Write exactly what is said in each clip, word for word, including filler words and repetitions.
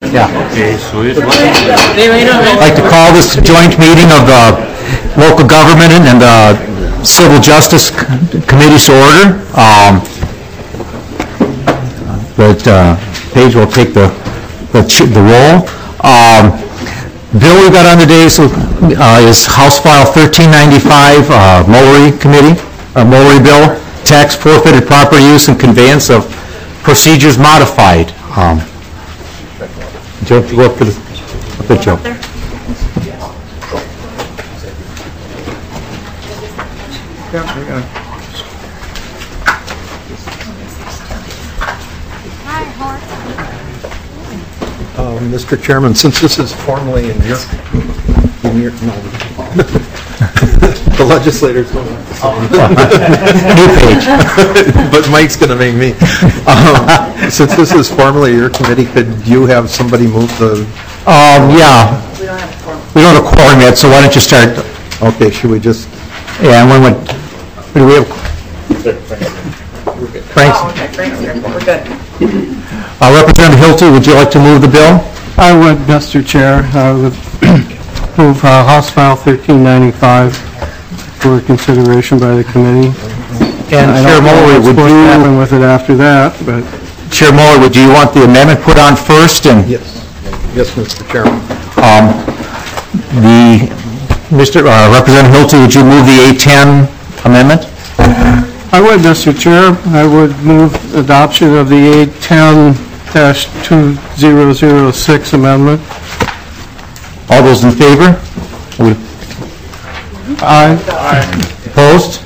Yeah. Okay, so it I'd like to call this joint meeting of the local government and the civil justice committees to order. Um, but uh, Paige will take the the, the roll. Um, bill we've got on today so, uh, is House File thirteen ninety-five, uh, Mullery Committee, uh, Mullery Bill, Tax Forfeited Property Use and Conveyance of Procedures Modified. Um, do you have to go up to the, up the Joe? Yeah, we're gonna. Um, Mister Chairman, since this is formally in your, in your no, the legislators don't have to sign. New page. But Mike's going to make me. Um, since this is formally your committee, could you have somebody move the? Um, yeah. We don't have a quorum. We don't have a quorum yet, so why don't you start? Okay, should we just? Yeah, and when would, do we have? Frank's. Oh, okay, Frank's here. We're good. Uh, Representative Hilty, would you like to move the bill? I would, Mister Chair. I would move uh, House File thirteen ninety-five for consideration by the committee. And I Chair don't know Mullery, what's would supposed to happen you, with it after that, but Chair Mullery, would you want the amendment put on first? And Yes, yes, Mister Chairman. um, the Mister Uh, Representative Hilty, would you move the A ten amendment? I would, Mister Chair. I would move adoption of the A ten dash two thousand six amendment. All those in favor? Would- Aye. Opposed?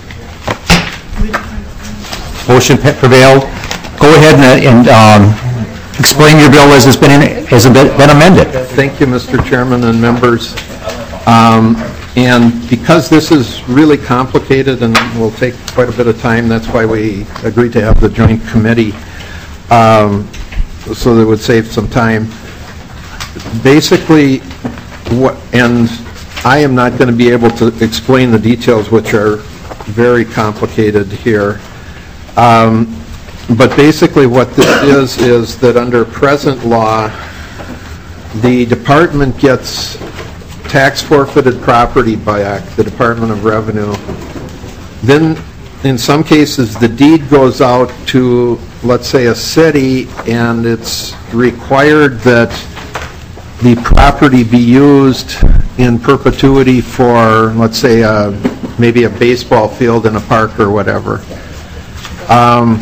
Motion pe- prevailed. Go ahead and, and um, explain your bill as it's been, in, as it's been amended. Thank you, Mister Chairman and members. Um, and because this is really complicated and will take quite a bit of time, that's why we agreed to have the joint committee, um, so that it would save some time. Basically, what, and I am not going to be able to explain the details, which are very complicated here. Um, but basically what this is, is that under present law, the department gets tax forfeited property back, the Department of Revenue. Then, in some cases, the deed goes out to, let's say, a city, and it's required that the property be used in perpetuity for, let's say, a, maybe a baseball field in a park or whatever. Um,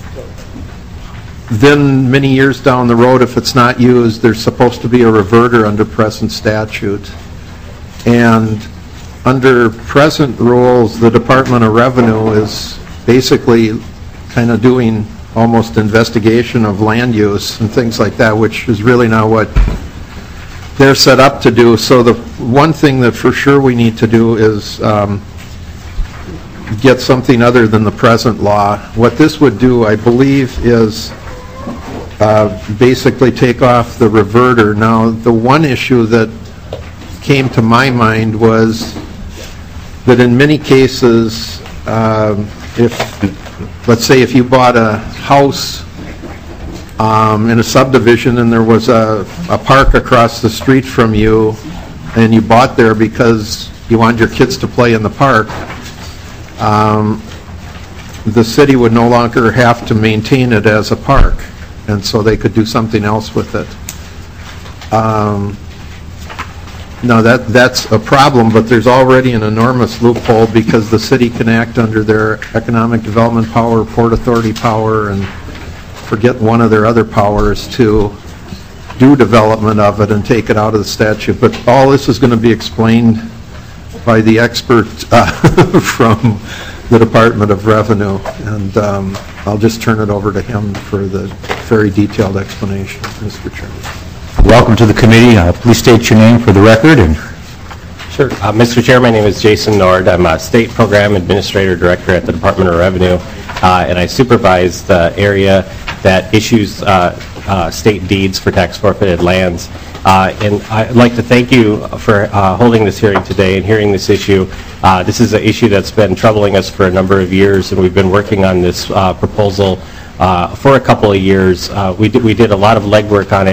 then, many years down the road, if it's not used, there's supposed to be a reverter under present statute. And under present rules, the Department of Revenue is basically kind of doing almost investigation of land use and things like that, which is really not what they're set up to do. So the one thing that for sure we need to do is um, get something other than the present law. What this would do, I believe, is uh, basically take off the reverter. Now, the one issue that came to my mind was that in many cases, um, if, let's say if you bought a house um, in a subdivision and there was a, a park across the street from you, and you bought there because you wanted your kids to play in the park, um, the city would no longer have to maintain it as a park, and so they could do something else with it. Um, Now, that, that's a problem, but there's already an enormous loophole because the city can act under their economic development power, port authority power, and forget one of their other powers to do development of it and take it out of the statute. But all this is going to be explained by the expert uh, from the Department of Revenue, and um, I'll just turn it over to him for the very detailed explanation, Mister Chairman. Welcome to the committee. Uh, please state your name for the record. And Sure. Uh, Mister Chair, my name is Jason Nord. I'm a State Program Administrator Director at the Department of Revenue, uh, and I supervise the area that issues uh, uh, state deeds for tax forfeited lands. Uh, and I'd like to thank you for uh, holding this hearing today and hearing this issue. Uh, this is an issue that's been troubling us for a number of years, and we've been working on this uh, proposal uh, for a couple of years. Uh, we, did, we did a lot of legwork on it.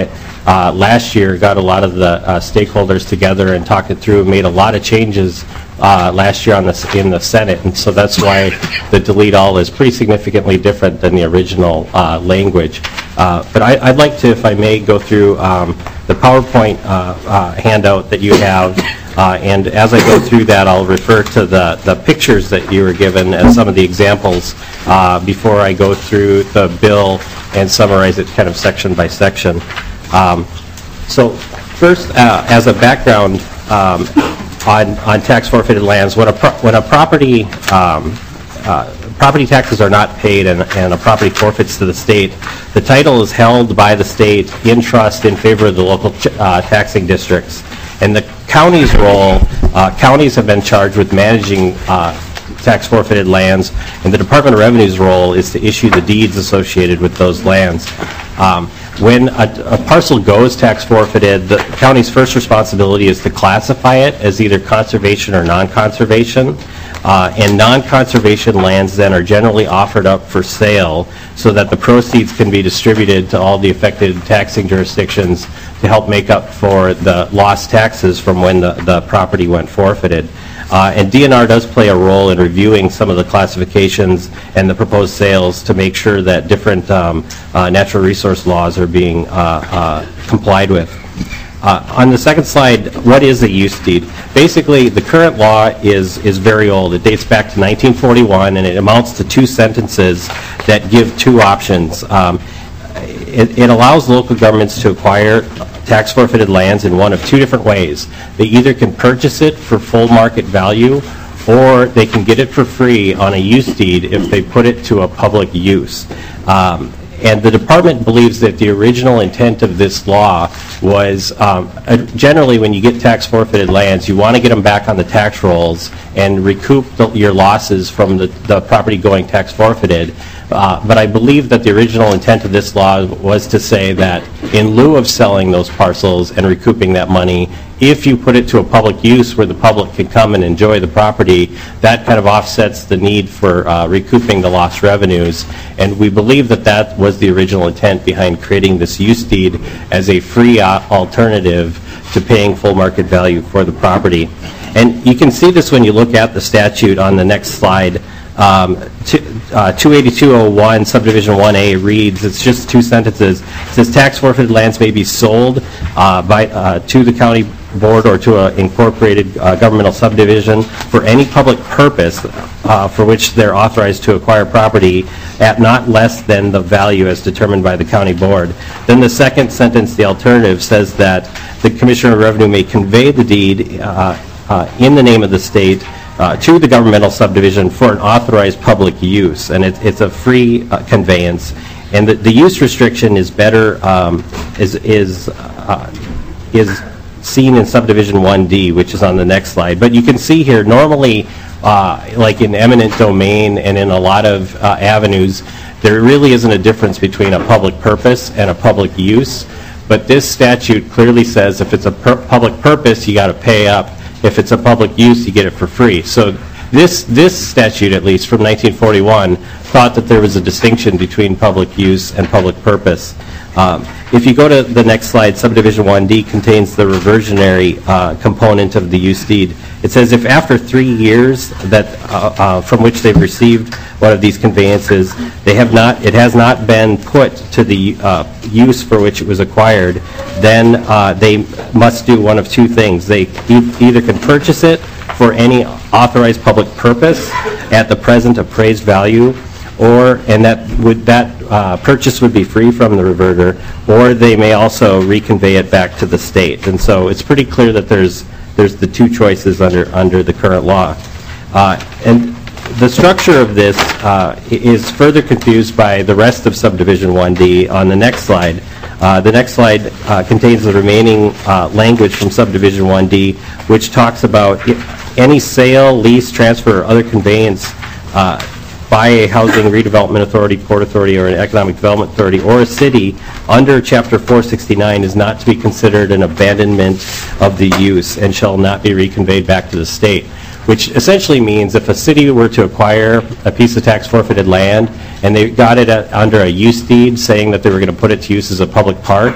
uh, last year, got a lot of the uh, stakeholders together and talked it through, made a lot of changes uh, last year on the, in the Senate, and so that's why the delete all is pretty significantly different than the original uh, language. Uh, but I, I'd like to, if I may, go through um, the PowerPoint uh, uh, handout that you have, uh, and as I go through that, I'll refer to the, the pictures that you were given as some of the examples uh, before I go through the bill and summarize it kind of section by section. Um, so first, uh, as a background, um, On, on tax forfeited lands, when a, pro when a property, um, uh, property taxes are not paid and, and a property forfeits to the state, the title is held by the state in trust in favor of the local uh, taxing districts. And the county's role, uh, counties have been charged with managing uh, tax forfeited lands, and the Department of Revenue's role is to issue the deeds associated with those lands. Um, When a, a parcel goes tax forfeited, the county's first responsibility is to classify it as either conservation or non-conservation. Uh, and non-conservation lands then are generally offered up for sale so that the proceeds can be distributed to all the affected taxing jurisdictions to help make up for the lost taxes from when the, the property went forfeited. Uh, and D N R does play a role in reviewing some of the classifications and the proposed sales to make sure that different um, uh, natural resource laws are being uh, uh, complied with. Uh, on the second slide, what is a use deed? Basically, the current law is, is very old. It dates back to nineteen forty-one, and it amounts to two sentences that give two options. Um, it, it allows local governments to acquire tax forfeited lands in one of two different ways. They either can purchase it for full market value, or they can get it for free on a use deed if they put it to a public use. Um, and the department believes that the original intent of this law was um, uh, generally when you get tax forfeited lands, you want to get them back on the tax rolls and recoup the, your losses from the, the property going tax forfeited. Uh, but I believe that the original intent of this law was to say that in lieu of selling those parcels and recouping that money, if you put it to a public use where the public can come and enjoy the property, that kind of offsets the need for uh, recouping the lost revenues. And we believe that that was the original intent behind creating this use deed as a free uh, alternative to paying full market value for the property. And you can see this when you look at the statute on the next slide. Um, uh, two eighty-two oh one subdivision one A reads, it's just two sentences, it says tax forfeited lands may be sold uh, by uh, to the county board or to an incorporated uh, governmental subdivision for any public purpose uh, for which they're authorized to acquire property at not less than the value as determined by the county board. Then the second sentence, the alternative, says that the Commissioner of Revenue may convey the deed uh, uh, in the name of the state Uh, to the governmental subdivision for an authorized public use, and it, it's a free uh, conveyance. And the, the use restriction is better um, is is uh, is seen in subdivision one D, which is on the next slide. But you can see here, normally, uh, like in eminent domain and in a lot of uh, avenues, there really isn't a difference between a public purpose and a public use. But this statute clearly says if it's a per public purpose, you got to pay up. If it's a public use, you get it for free. So this this statute, at least from nineteen forty-one, thought that there was a distinction between public use and public purpose. Um, if you go to the next slide, subdivision one D contains the reversionary uh, component of the use deed. It says if after three years that uh, uh, from which they've received one of these conveyances, they have not, it has not been put to the uh, use for which it was acquired, then uh, they must do one of two things. They e either can purchase it for any authorized public purpose at the present appraised value, or and that would that uh, purchase would be free from the reverter, or they may also reconvey it back to the state. And so it's pretty clear that there's there's the two choices under under the current law. Uh, and the structure of this uh, is further confused by the rest of subdivision one D on the next slide. Uh, the next slide uh, contains the remaining uh, language from subdivision one D, which talks about any sale, lease, transfer, or other conveyance uh, by a housing redevelopment authority, port authority, or an economic development authority, or a city under Chapter four sixty-nine is not to be considered an abandonment of the use and shall not be reconveyed back to the state, which essentially means if a city were to acquire a piece of tax forfeited land and they got it at, under a use deed saying that they were going to put it to use as a public park,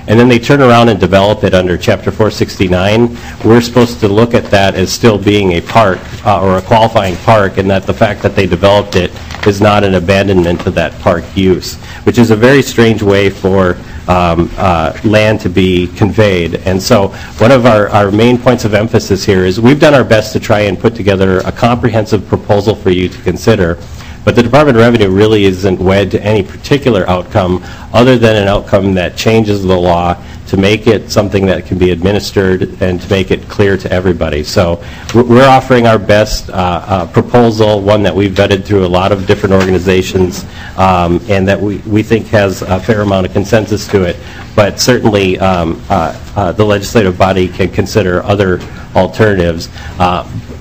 and then they turn around and develop it under Chapter four sixty-nine, we're supposed to look at that as still being a park uh, or a qualifying park, and that the fact that they developed it is not an abandonment of that park use, which is a very strange way for um, uh, land to be conveyed. And so one of our, our main points of emphasis here is we've done our best to try and put together a comprehensive proposal for you to consider. But the Department of Revenue really isn't wed to any particular outcome other than an outcome that changes the law to make it something that can be administered and to make it clear to everybody. So we're offering our best uh, uh, proposal, one that we've vetted through a lot of different organizations um, and that we, we think has a fair amount of consensus to it. But certainly um, uh, uh, the legislative body can consider other alternatives. Uh,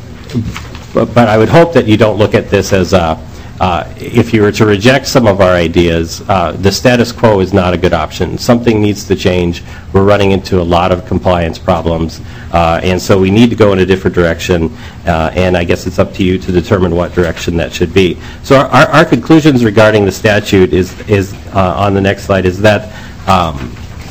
but, but I would hope that you don't look at this as a Uh, if you were to reject some of our ideas, uh, the status quo is not a good option. Something needs to change. We're running into a lot of compliance problems, uh, and so we need to go in a different direction, uh, and I guess it's up to you to determine what direction that should be. So our, our, our conclusions regarding the statute is, is uh, on the next slide, is that um,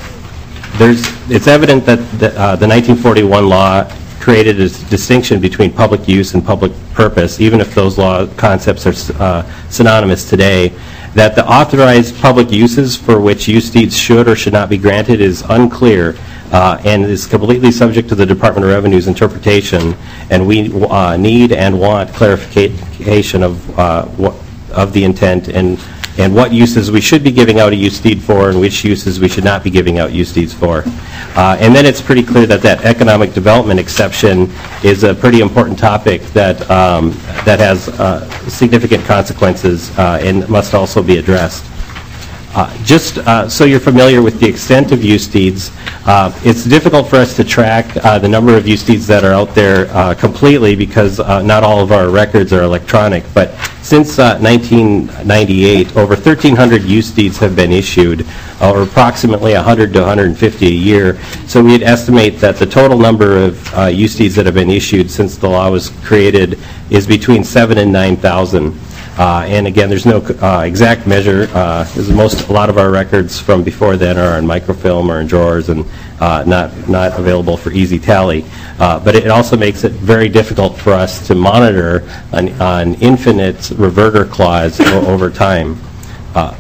there's, it's evident that the, uh, the nineteen forty-one law created a distinction between public use and public purpose, even if those law concepts are uh, synonymous today, that the authorized public uses for which use deeds should or should not be granted is unclear uh, and is completely subject to the Department of Revenue's interpretation, and we uh, need and want clarification of uh, what, of the intent and and what uses we should be giving out a use deed for and which uses we should not be giving out use deeds for. Uh, and then it's pretty clear that that economic development exception is a pretty important topic that, um, that has uh, significant consequences uh, and must also be addressed. Uh, just uh, so you're familiar with the extent of use deeds, uh, it's difficult for us to track uh, the number of use deeds that are out there uh, completely because uh, not all of our records are electronic. But since uh, nineteen ninety-eight, over thirteen hundred use deeds have been issued, uh, or approximately one hundred to one hundred fifty a year. So we'd estimate that the total number of uh, use deeds that have been issued since the law was created is between seven and nine thousand. Uh, and again, there's no uh, exact measure. Uh, most, a lot of our records from before then are in microfilm or in drawers and uh, not not available for easy tally. Uh, but it also makes it very difficult for us to monitor an, an infinite reverter clause over time. Uh,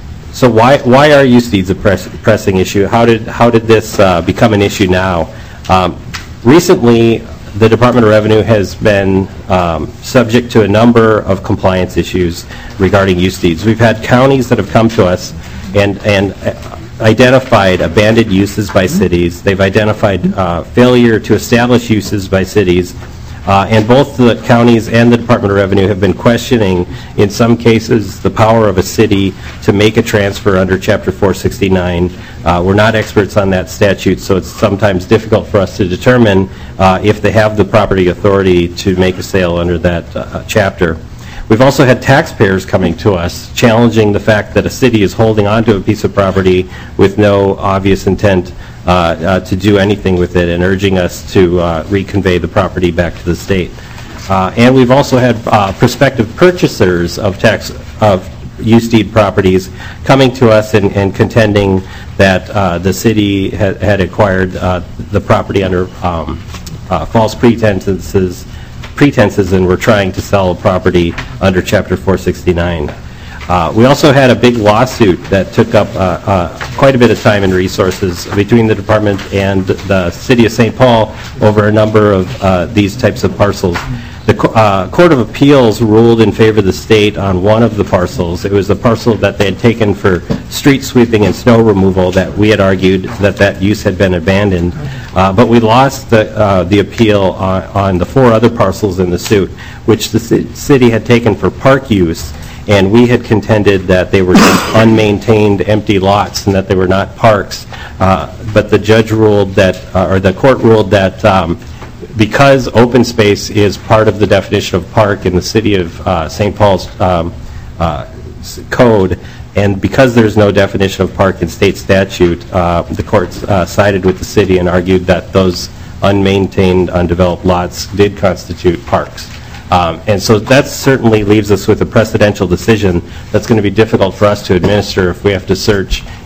so why why are use deeds a press, pressing issue? How did how did this uh, become an issue now? Um, recently, the Department of Revenue has been um, subject to a number of compliance issues regarding use deeds. We've had counties that have come to us and, and identified abandoned uses by cities. They've identified uh, failure to establish uses by cities. Uh, and both the counties and the Department of Revenue have been questioning, in some cases, the power of a city to make a transfer under Chapter four sixty-nine. Uh, we're not experts on that statute, so it's sometimes difficult for us to determine uh, if they have the property authority to make a sale under that uh, chapter. We've also had taxpayers coming to us challenging the fact that a city is holding onto a piece of property with no obvious intent uh, uh, to do anything with it and urging us to uh, reconvey the property back to the state. Uh, and we've also had uh, prospective purchasers of tax of use deed properties coming to us and, and contending that uh, the city had, had acquired uh, the property under um, uh, false pretenses pretenses and were trying to sell a property under Chapter four sixty-nine. Uh, we also had a big lawsuit that took up uh, uh, quite a bit of time and resources between the department and the City of Saint Paul over a number of uh, these types of parcels. The uh, Court of Appeals ruled in favor of the state on one of the parcels. It was a parcel that they had taken for street sweeping and snow removal that we had argued that that use had been abandoned. Uh, but we lost the, uh, the appeal on, on the four other parcels in the suit, which the c city had taken for park use, and we had contended that they were just unmaintained empty lots and that they were not parks. Uh, but the judge ruled that, uh, or the court ruled that um, because open space is part of the definition of park in the City of uh, Saint Paul's um, uh, code, and because there's no definition of park in state statute, uh, the courts uh, sided with the city and argued that those unmaintained, undeveloped lots did constitute parks. Um, and so that certainly leaves us with a precedential decision that's going to be difficult for us to administer if we have to search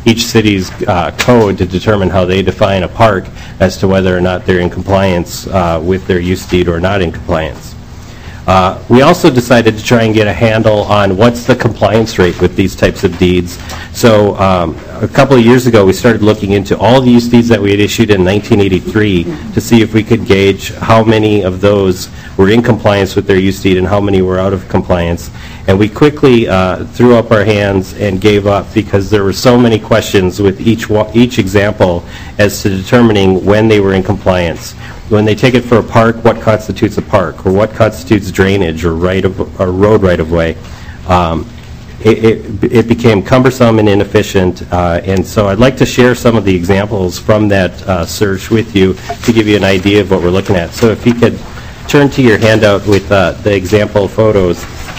each city's uh, code to determine how they define a park as to whether or not they're in compliance uh, with their use deed or not in compliance. Uh, we also decided to try and get a handle on what's the compliance rate with these types of deeds. So um, a couple of years ago, we started looking into all the use deeds that we had issued in nineteen eighty-three to see if we could gauge how many of those were in compliance with their use deed and how many were out of compliance. And we quickly uh, threw up our hands and gave up because there were so many questions with each wa- each example as to determining when they were in compliance. When they take it for a park, what constitutes a park, or what constitutes drainage or right of or road right of way. Um, it, it, it became cumbersome and inefficient, uh, and so I'd like to share some of the examples from that uh, search with you to give you an idea of what we're looking at. So if you could turn to your handout with uh, the example photos.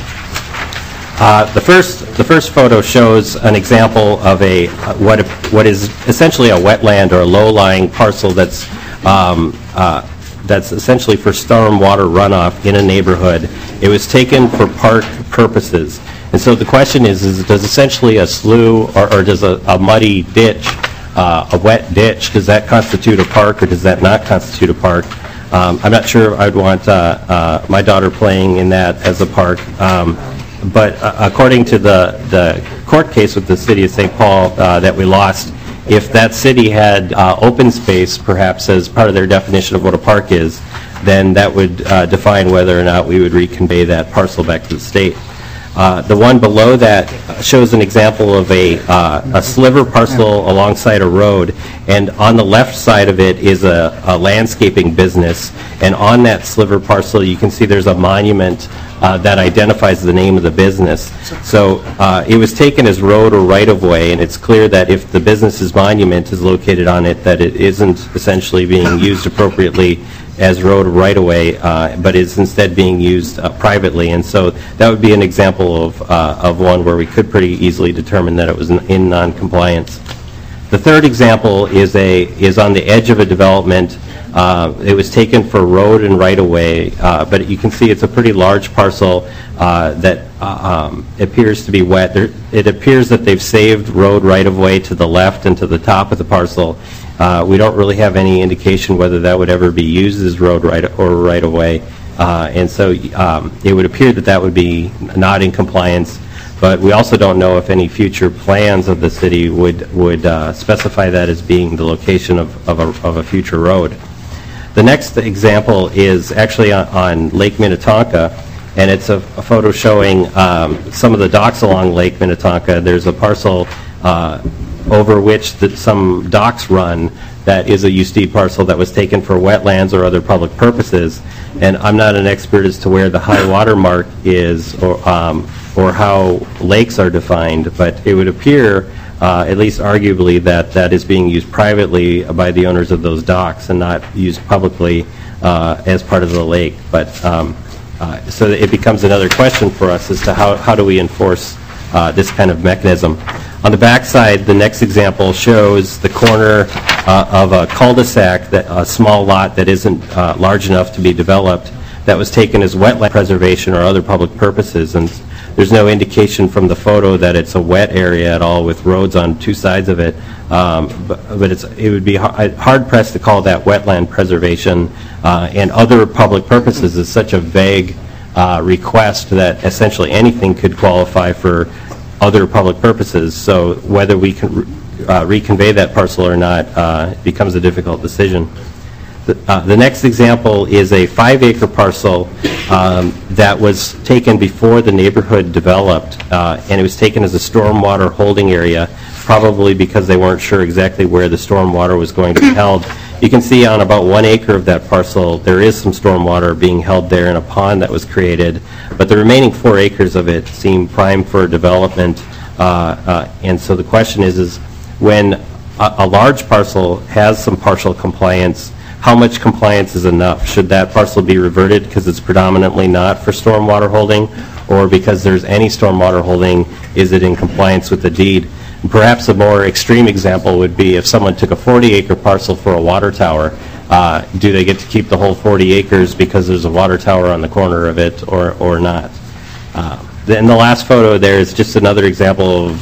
Uh, the first, the first photo shows an example of a uh, what what is essentially a wetland or a low-lying parcel that's um, uh, that's essentially for storm water runoff in a neighborhood. It was taken for park purposes, and so the question is: is does essentially a slough or, or does a, a muddy ditch, uh, a wet ditch, does that constitute a park or does that not constitute a park? Um, I'm not sure I'd want uh, uh, my daughter playing in that as a park. Um, But uh, according to the, the court case with the city of Saint Paul uh, that we lost, if that city had uh, open space, perhaps as part of their definition of what a park is, then that would uh, define whether or not we would reconvey that parcel back to the state. Uh, the one below that shows an example of a, uh, a sliver parcel alongside a road, and on the left side of it is a, a landscaping business, and on that sliver parcel you can see there's a monument uh, that identifies the name of the business. So uh, it was taken as road or right-of-way, and it's clear that if the business's monument is located on it, that it isn't essentially being used appropriately as road right-of-way, uh, but is instead being used uh, privately. And so that would be an example of, uh, of one where we could pretty easily determine that it was in non-compliance. The third example is, a, is on the edge of a development. Uh, it was taken for road and right-of-way, uh, but you can see it's a pretty large parcel uh, that uh, um, appears to be wet. There, it appears that they've saved road right-of-way to the left and to the top of the parcel. Uh, we don't really have any indication whether that would ever be used as road right or right-of-way, uh, and so um, it would appear that that would be not in compliance. But we also don't know if any future plans of the city would would uh, specify that as being the location of of a, of a future road. The next example is actually on, on Lake Minnetonka, and it's a, a photo showing um, some of the docks along Lake Minnetonka. There's a parcel Uh, over which the, some docks run that is a use deed parcel that was taken for wetlands or other public purposes. And I'm not an expert as to where the high water mark is or, um, or how lakes are defined, but it would appear, uh, at least arguably, that that is being used privately by the owners of those docks and not used publicly uh, as part of the lake. But um, uh, so it becomes another question for us as to how, how do we enforce uh, this kind of mechanism. On the back side, the next example shows the corner uh, of a cul-de-sac, that, a small lot that isn't uh, large enough to be developed, that was taken as wetland preservation or other public purposes. And there's no indication from the photo that it's a wet area at all with roads on two sides of it. Um, but but it's, it would be hard-pressed to call that wetland preservation, uh, and other public purposes is such a vague uh, request that essentially anything could qualify for other public purposes. So whether we can uh, reconvey that parcel or not uh, becomes a difficult decision. The, uh, the next example is a five-acre parcel um, that was taken before the neighborhood developed, uh, and it was taken as a stormwater holding area, probably because they weren't sure exactly where the stormwater was going to be held. You can see on about one acre of that parcel, there is some stormwater being held there in a pond that was created, but the remaining four acres of it seem prime for development. Uh, uh, and so the question is, is when a, a large parcel has some partial compliance, how much compliance is enough? Should that parcel be reverted because it's predominantly not for stormwater holding, or because there's any stormwater holding, is it in compliance with the deed? Perhaps a more extreme example would be if someone took a forty-acre parcel for a water tower. Uh, do they get to keep the whole forty acres because there's a water tower on the corner of it, or, or not? Uh, then the last photo there is just another example of,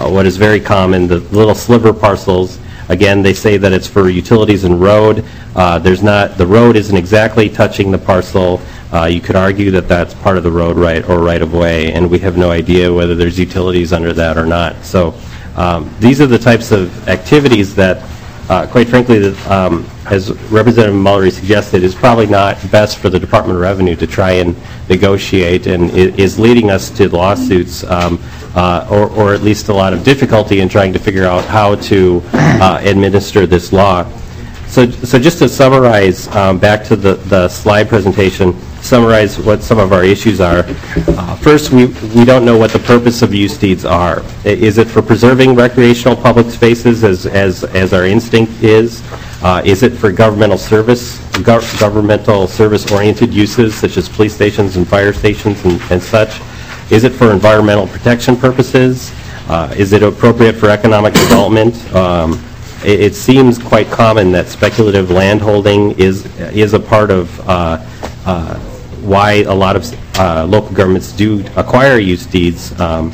uh, what is very common, the little sliver parcels. Again, they say that it's for utilities and road. Uh, There's not, the road isn't exactly touching the parcel. Uh, You could argue that that's part of the road right or right-of-way, and we have no idea whether there's utilities under that or not. So um, these are the types of activities that, uh, quite frankly, that, um, as Representative Mullery suggested, is probably not best for the Department of Revenue to try and negotiate, and i- is leading us to lawsuits, um, uh, or, or at least a lot of difficulty in trying to figure out how to uh, administer this law. So, so just to summarize, um, back to the, the slide presentation, summarize what some of our issues are. Uh, First, we, we don't know what the purpose of use deeds are. I- Is it for preserving recreational public spaces as, as, as our instinct is? Uh, Is it for governmental service, gov- governmental service-oriented uses such as police stations and fire stations and, and such? Is it for environmental protection purposes? Uh, Is it appropriate for economic development? Um, It, it seems quite common that speculative landholding is, is a part of uh, uh, why a lot of uh, local governments do acquire use deeds. Um,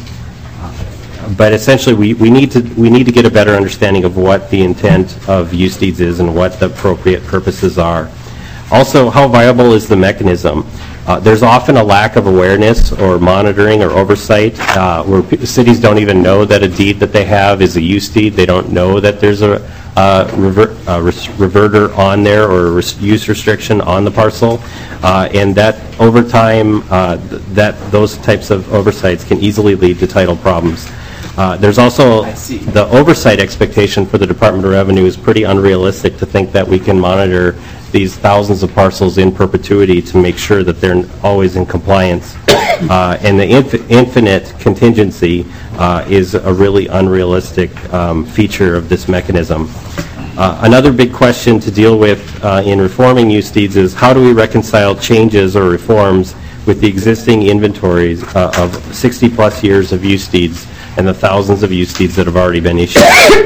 But essentially, we, we need to, we need to get a better understanding of what the intent of use deeds is and what the appropriate purposes are. Also, how viable is the mechanism? Uh, There's often a lack of awareness or monitoring or oversight, uh, where p- cities don't even know that a deed that they have is a use deed. They don't know that there's a uh, rever- uh, res- reverter on there or a res- use restriction on the parcel. Uh, And that, over time, uh, th- that, those types of oversights can easily lead to title problems. Uh, There's also, the oversight expectation for the Department of Revenue is pretty unrealistic to think that we can monitor these thousands of parcels in perpetuity to make sure that they're always in compliance. Uh, And the inf- infinite contingency uh, is a really unrealistic um, feature of this mechanism. Uh, Another big question to deal with uh, in reforming use deeds is how do we reconcile changes or reforms with the existing inventories uh, of sixty-plus years of use deeds and the thousands of use deeds that have already been issued.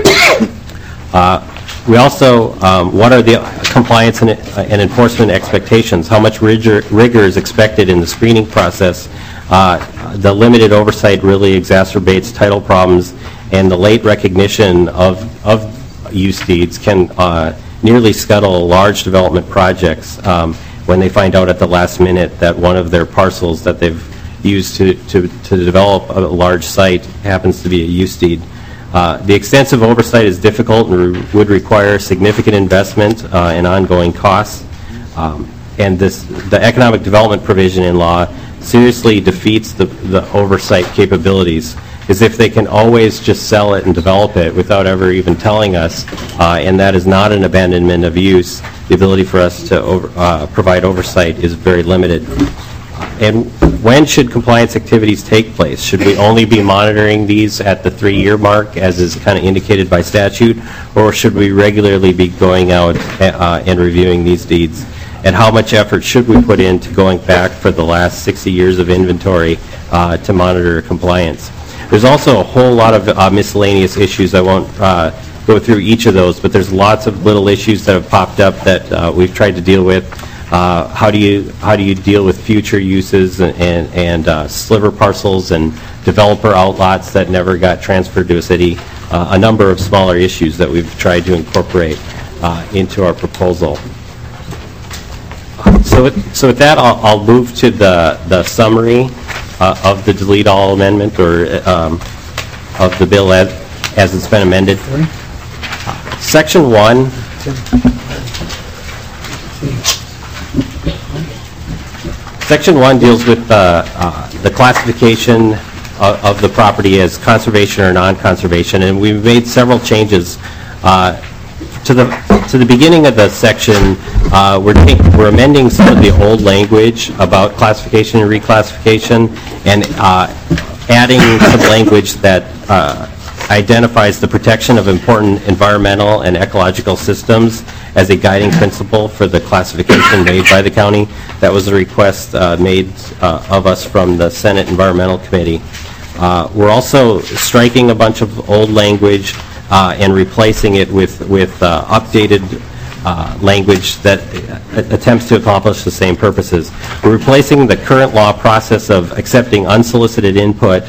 Uh, We also, um, what are the compliance and and enforcement expectations? How much rigor rigor is expected in the screening process? Uh, The limited oversight really exacerbates title problems, and the late recognition of, of use deeds can uh, nearly scuttle large development projects um, when they find out at the last minute that one of their parcels that they've used to, to, to develop a large site happens to be a use deed. Uh, The extensive oversight is difficult and re- would require significant investment uh, and ongoing costs. Um, And this, the economic development provision in law seriously defeats the, the oversight capabilities, as if they can always just sell it and develop it without ever even telling us, uh, and that is not an abandonment of use. The ability for us to over, uh, provide oversight is very limited. And when should compliance activities take place? Should we only be monitoring these at the three-year mark, as is kind of indicated by statute, or should we regularly be going out uh, and reviewing these deeds? And how much effort should we put into going back for the last sixty years of inventory uh, to monitor compliance? There's also a whole lot of uh, miscellaneous issues. I won't uh, go through each of those, but there's lots of little issues that have popped up that uh, we've tried to deal with. Uh, how do you how do you deal with future uses and and, and uh, sliver parcels and developer outlots that never got transferred to a city? Uh, a number of smaller issues that we've tried to incorporate uh, into our proposal. So, with, so with that, I'll, I'll move to the the summary uh, of the delete all amendment, or um, of the bill as, as it's been amended. Section one. Section one deals with uh, uh, the classification of, of the property as conservation or non-conservation, and we've made several changes. Uh, to the to the beginning of the section, uh, we're take, we're amending some of the old language about classification and reclassification, and uh, adding some language that uh, identifies the protection of important environmental and ecological systems as a guiding principle for the classification made by the county. That was a request uh, made uh, of us from the Senate Environmental Committee. Uh, we're also striking a bunch of old language uh, and replacing it with, with uh, updated uh, language that uh, attempts to accomplish the same purposes. We're replacing the current law process of accepting unsolicited input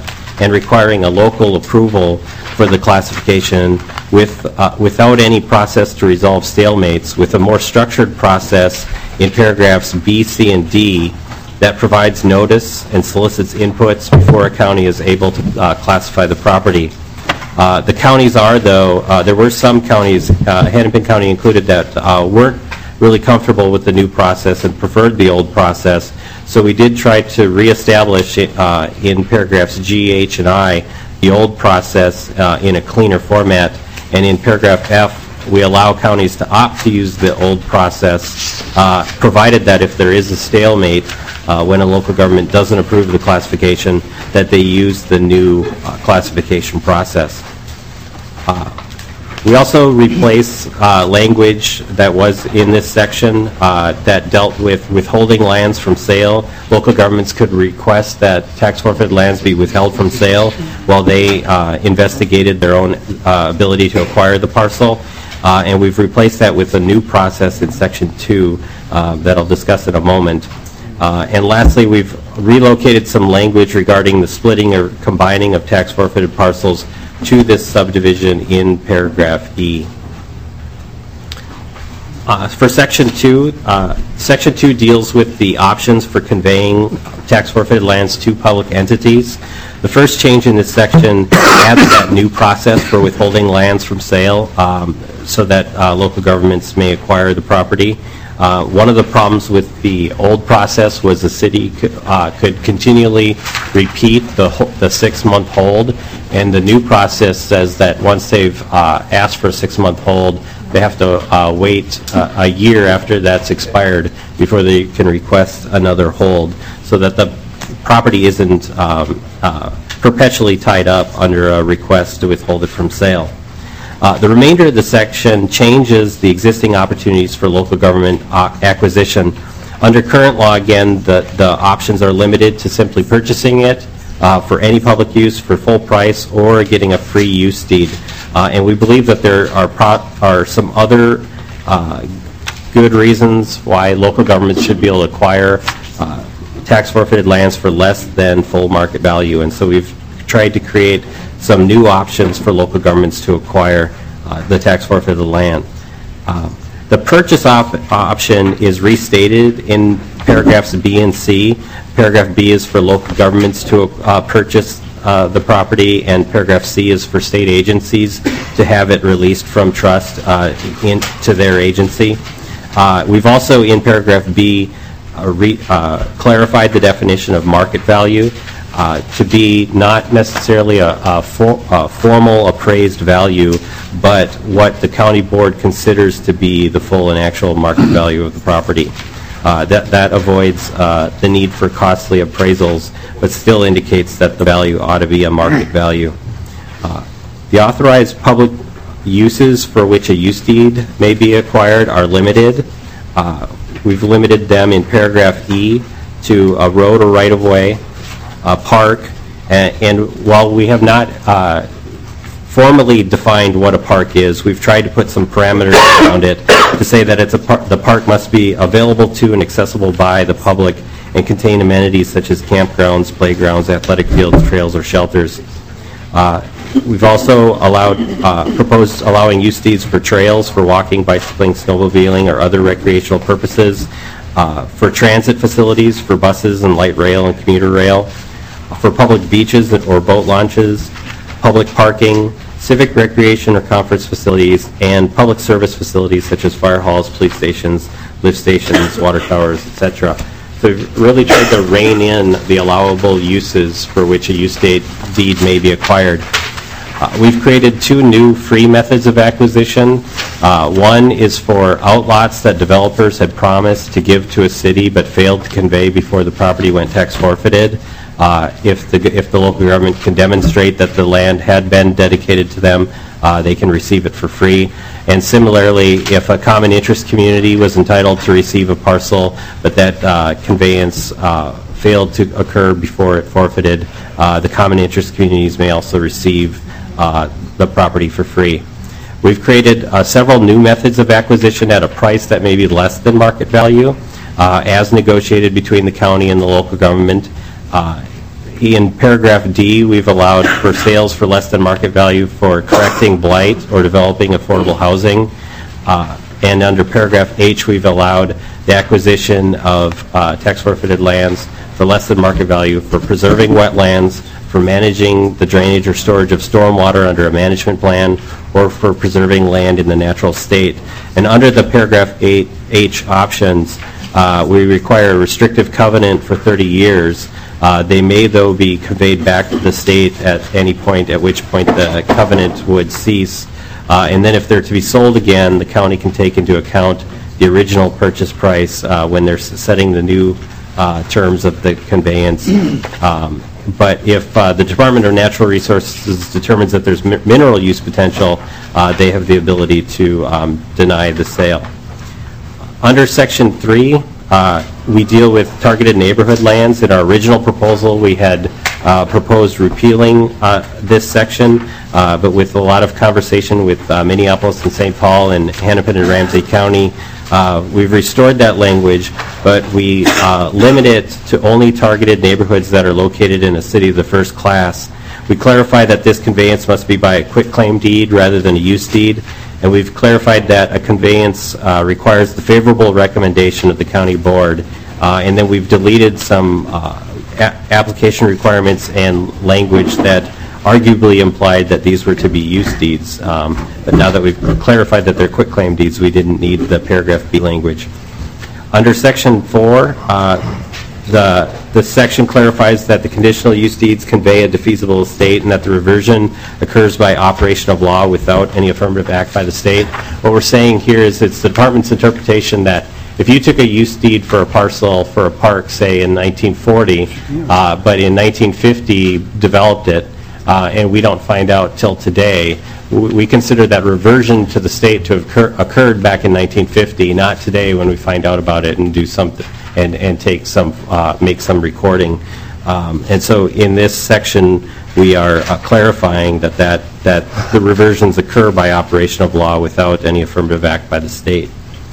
and requiring a local approval for the classification with, uh, without any process to resolve stalemates, with a more structured process in paragraphs B, C, and D that provides notice and solicits inputs before a county is able to uh, classify the property. Uh, the counties are, though, uh, there were some counties, uh, Hennepin County included, that uh, weren't really comfortable with the new process and preferred the old process. So we did try to reestablish uh, in paragraphs G, H, and I the old process uh, in a cleaner format. And in paragraph F, we allow counties to opt to use the old process, uh, provided that if there is a stalemate uh, when a local government doesn't approve the classification, that they use the new uh, classification process. Uh, we also replace uh, language that was in this section uh, that dealt with withholding lands from sale. Local governments could request that tax forfeited lands be withheld from sale while they uh, investigated their own uh, ability to acquire the parcel. Uh, and we've replaced that with a new process in Section two uh, that I'll discuss in a moment. Uh, and lastly, we've relocated some language regarding the splitting or combining of tax forfeited parcels to this subdivision in paragraph E. Uh, for Section two, uh, Section two deals with the options for conveying tax forfeited lands to public entities. The first change in this section adds that new process for withholding lands from sale um, so that uh, local governments may acquire the property. Uh, one of the problems with the old process was the city could, uh, could continually repeat the, the six-month hold, and the new process says that once they've uh, asked for a six-month hold, they have to uh, wait uh, a year after that's expired before they can request another hold, so that the property isn't um, uh, perpetually tied up under a request to withhold it from sale. Uh, the remainder of the section changes the existing opportunities for local government uh, acquisition. Under current law, again, the, the options are limited to simply purchasing it uh, for any public use for full price or getting a free use deed. Uh, and we believe that there are, pro are some other uh, good reasons why local governments should be able to acquire uh, tax forfeited lands for less than full market value. And so we've tried to create some new options for local governments to acquire uh, the tax forfeited land. Uh, the purchase op option is restated in paragraphs B and C. Paragraph B is for local governments to uh, purchase uh, the property, and paragraph C is for state agencies to have it released from trust uh, into their agency. Uh, we've also, in paragraph B, uh, re uh, clarified the definition of market value. Uh, to be not necessarily a, a, for, a formal appraised value, but what the county board considers to be the full and actual market value of the property. Uh, that, that avoids uh, the need for costly appraisals, but still indicates that the value ought to be a market value. Uh, the authorized public uses for which a use deed may be acquired are limited. Uh, we've limited them in paragraph E to a road or right-of-way, a park, and, and while we have not uh, formally defined what a park is, we've tried to put some parameters around it to say that it's a par the park must be available to and accessible by the public and contain amenities such as campgrounds, playgrounds, athletic fields, trails, or shelters. Uh, we've also allowed, uh, proposed allowing use deeds for trails for walking, bicycling, snowmobiling, or other recreational purposes, uh, for transit facilities, for buses and light rail and commuter rail, for public beaches or boat launches, public parking, civic recreation or conference facilities, and public service facilities such as fire halls, police stations, lift stations, water towers, et cetera. So we've really tried to rein in the allowable uses for which a use deed may be acquired. Uh, we've created two new free methods of acquisition. Uh, one is for outlots that developers had promised to give to a city but failed to convey before the property went tax forfeited. Uh, if, the, if the local government can demonstrate that the land had been dedicated to them, uh, they can receive it for free. And similarly, if a common interest community was entitled to receive a parcel, but that uh, conveyance uh, failed to occur before it forfeited, uh, the common interest communities may also receive uh, the property for free. We've created uh, several new methods of acquisition at a price that may be less than market value, uh, as negotiated between the county and the local government. Uh, in paragraph D, we've allowed for sales for less than market value for correcting blight or developing affordable housing. Uh, and under paragraph H, we've allowed the acquisition of uh, tax forfeited lands for less than market value for preserving wetlands, for managing the drainage or storage of stormwater under a management plan, or for preserving land in the natural state. And under the paragraph eight H options, uh, we require a restrictive covenant for thirty years. Uh, they may, though, be conveyed back to the state at any point, at which point the covenant would cease. Uh, and then if they're to be sold again, the county can take into account the original purchase price uh, when they're setting the new uh, terms of the conveyance. Um, but if uh, the Department of Natural Resources determines that there's mi mineral use potential, uh, they have the ability to um, deny the sale. Under Section three, uh, we deal with targeted neighborhood lands. In our original proposal, we had uh, proposed repealing uh, this section, uh, but with a lot of conversation with uh, Minneapolis and Saint Paul and Hennepin and Ramsey County, uh, we've restored that language, but we uh, limit it to only targeted neighborhoods that are located in a city of the first class. We clarify that this conveyance must be by a quitclaim deed rather than a use deed. And we've clarified that a conveyance uh, requires the favorable recommendation of the county board. Uh, and then we've deleted some uh, application requirements and language that arguably implied that these were to be use deeds. Um, but now that we've clarified that they're quitclaim deeds, we didn't need the paragraph B language. Under Section four, uh, The, the section clarifies that the conditional use deeds convey a defeasible estate and that the reversion occurs by operation of law without any affirmative act by the state. What we're saying here is it's the department's interpretation that if you took a use deed for a parcel for a park, say in nineteen forty, uh, but in nineteen fifty developed it, uh, and we don't find out till today, we, we consider that reversion to the state to have occur, occurred back in nineteen fifty, not today when we find out about it and do something. And, and take some, uh, make some recording. Um, and so in this section, we are uh, clarifying that, that, that the reversions occur by operation of law without any affirmative act by the state.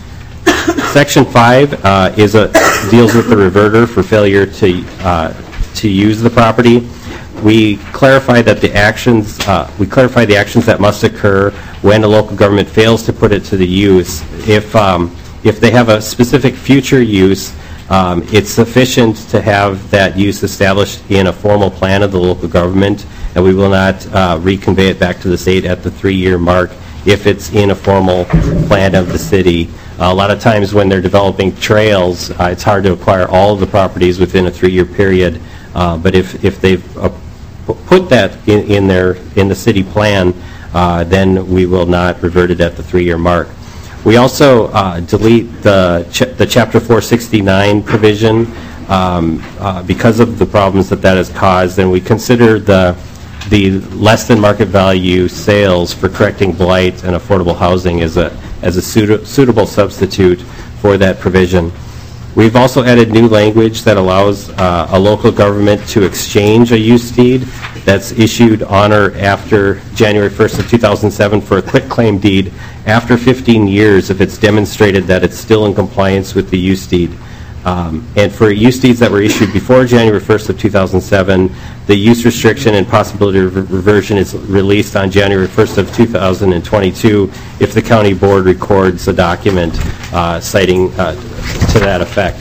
Section five uh, is a, deals with the reverter for failure to, uh, to use the property. We clarify that the actions, uh, we clarify the actions that must occur when a local government fails to put it to the use. If, um, if they have a specific future use, Um, it's sufficient to have that use established in a formal plan of the local government, and we will not uh, reconvey it back to the state at the three-year mark if it's in a formal plan of the city. Uh, a lot of times when they're developing trails, uh, it's hard to acquire all of the properties within a three-year period, uh, but if, if they've uh, put that in, in, their, in the city plan, uh, then we will not revert it at the three-year mark. We also uh, delete the, ch the Chapter four sixty-nine provision um, uh, because of the problems that that has caused, and we consider the, the less than market value sales for correcting blight and affordable housing as a, as a suit suitable substitute for that provision. We've also added new language that allows uh, a local government to exchange a use deed that's issued on or after January first of two thousand seven for a quitclaim deed after fifteen years if it's demonstrated that it's still in compliance with the use deed. Um, and for use deeds that were issued before January first of two thousand seven, the use restriction and possibility of reversion is released on January first of two thousand twenty-two if the county board records a document uh, citing uh, to that effect.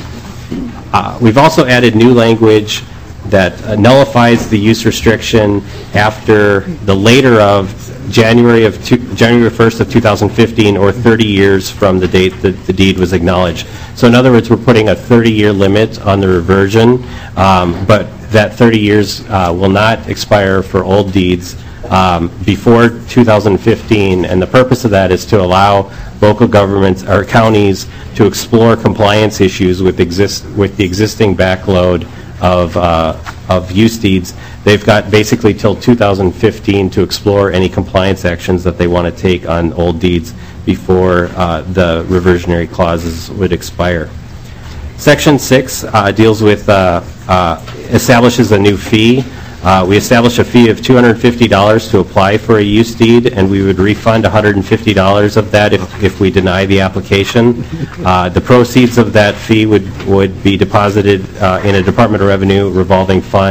Uh, we've also added new language that uh, nullifies the use restriction after the later of January of two, January first of two thousand fifteen or thirty years from the date that the deed was acknowledged. So in other words, we're putting a thirty-year limit on the reversion, um, but that thirty years uh, will not expire for old deeds um, before two thousand fifteen, and the purpose of that is to allow local governments or counties to explore compliance issues with exist with the existing backload of uh, of use deeds. They've got basically till two thousand fifteen to explore any compliance actions that they want to take on old deeds before uh, the reversionary clauses would expire. Section six uh, deals with, uh, uh, establishes a new fee. Uh, we establish a fee of two hundred fifty dollars to apply for a use deed, and we would refund one hundred fifty dollars of that if, if we deny the application. Uh, the proceeds of that fee would, would be deposited uh, in a Department of Revenue revolving fund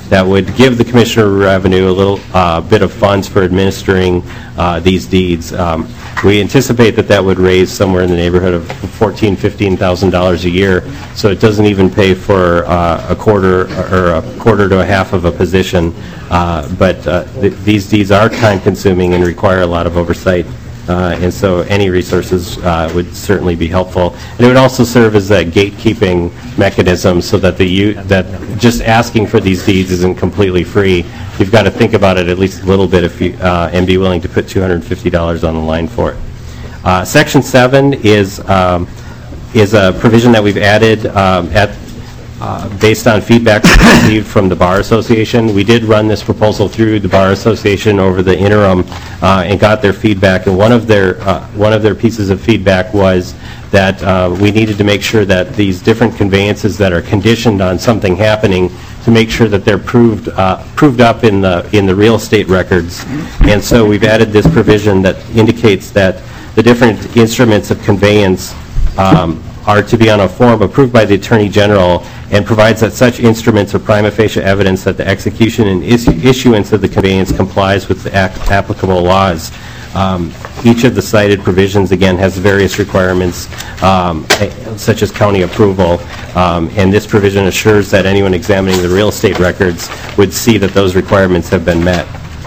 that would give the Commissioner of Revenue a little uh, bit of funds for administering uh, these deeds. Um, we anticipate that that would raise somewhere in the neighborhood of fourteen thousand, fifteen thousand dollars a year, so it doesn't even pay for uh, a quarter or a quarter to a half of a position. Uh, but uh, th these deeds are time-consuming and require a lot of oversight. Uh, and so any resources uh, would certainly be helpful. And it would also serve as a gatekeeping mechanism so that the u that just asking for these deeds isn't completely free. You've got to think about it at least a little bit if you, uh, and be willing to put two hundred fifty dollars on the line for it. Uh, Section seven is, um, is a provision that we've added um, at Uh, based on feedback we received from the Bar Association. We did run this proposal through the Bar Association over the interim uh, and got their feedback. And one of their uh, one of their pieces of feedback was that uh, we needed to make sure that these different conveyances that are conditioned on something happening, to make sure that they're proved uh, proved up in the in the real estate records. And so we've added this provision that indicates that the different instruments of conveyance um, are to be on a form approved by the Attorney General, and provides that such instruments are prima facie evidence that the execution and is issuance of the conveyance complies with the applicable laws. Um, each of the cited provisions, again, has various requirements, um, such as county approval, um, and this provision assures that anyone examining the real estate records would see that those requirements have been met.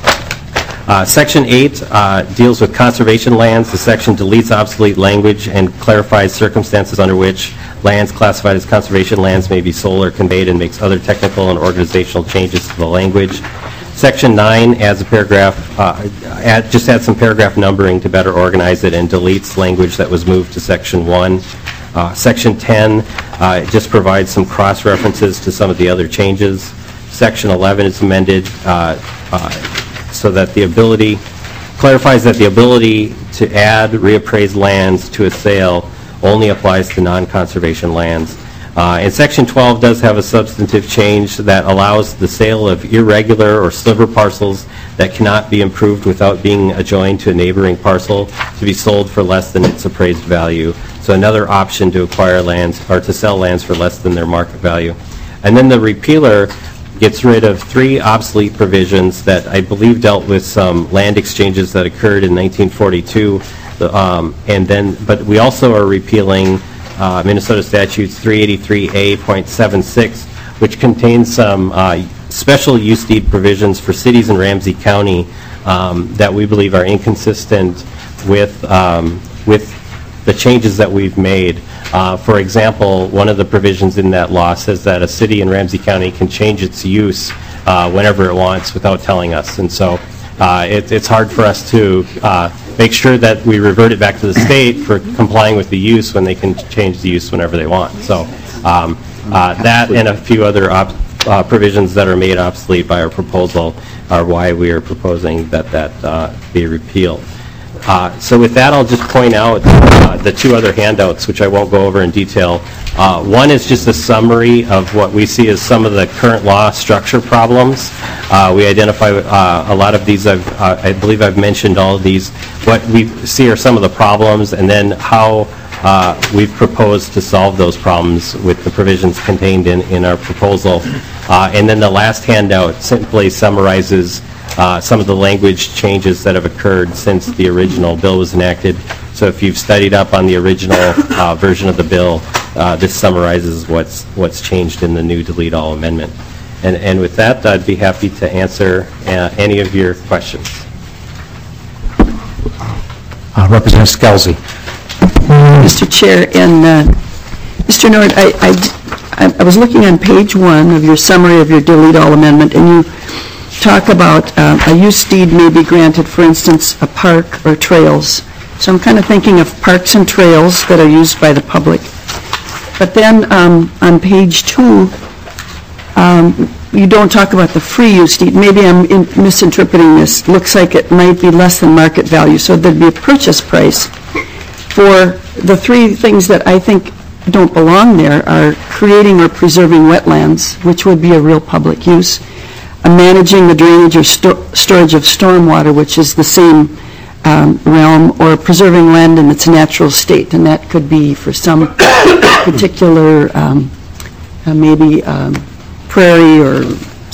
Uh, Section eight uh, deals with conservation lands. The section deletes obsolete language and clarifies circumstances under which lands classified as conservation lands may be sold or conveyed, and makes other technical and organizational changes to the language. Section nine adds a paragraph, uh, add, just adds some paragraph numbering to better organize it, and deletes language that was moved to Section one. Uh, Section ten uh, just provides some cross-references to some of the other changes. Section eleven is amended uh, uh, so that the ability, clarifies that the ability to add reappraised lands to a sale only applies to non-conservation lands. Uh, and Section twelve does have a substantive change that allows the sale of irregular or sliver parcels that cannot be improved without being adjoined to a neighboring parcel to be sold for less than its appraised value. So another option to acquire lands, or to sell lands for less than their market value. And then the repealer gets rid of three obsolete provisions that I believe dealt with some land exchanges that occurred in nineteen forty-two. The, um, and then, but we also are repealing uh, Minnesota Statutes three eighty-three A point seven six, which contains some uh, special use deed provisions for cities in Ramsey County um, that we believe are inconsistent with um, with the changes that we've made. Uh, for example, one of the provisions in that law says that a city in Ramsey County can change its use uh, whenever it wants without telling us. And so uh, it, it's hard for us to uh, make sure that we revert it back to the state for complying with the use when they can change the use whenever they want. So um, uh, that and a few other op uh, provisions that are made obsolete by our proposal are why we are proposing that that uh, be repealed. Uh, so with that, I'll just point out uh, the two other handouts, which I won't go over in detail. Uh, one is just a summary of what we see as some of the current law structure problems. Uh, we identify uh, a lot of these. I've, uh, I believe I've mentioned all of these. What we see are some of the problems, and then how uh, we've proposed to solve those problems with the provisions contained in, in our proposal. Uh, and then the last handout simply summarizes Uh, some of the language changes that have occurred since the original bill was enacted. So if you've studied up on the original uh, version of the bill, uh, this summarizes what's what's changed in the new delete all amendment. And, and with that, I'd be happy to answer uh, any of your questions. Uh, Representative Scelzi. Mister Chair, and uh, Mister Nord, I, I, I was looking on page one of your summary of your delete all amendment, and you talk about uh, a use deed may be granted, for instance, a park or trails. So I'm kind of thinking of parks and trails that are used by the public. But then um, on page two, um, you don't talk about the free use deed. Maybe I'm in misinterpreting this. Looks like it might be less than market value, so there'd be a purchase price. For the three things that I think don't belong there are creating or preserving wetlands, which would be a real public use, managing the drainage or sto storage of stormwater, which is the same um, realm, or preserving land in its natural state, and that could be for some particular, um, uh, maybe um, prairie or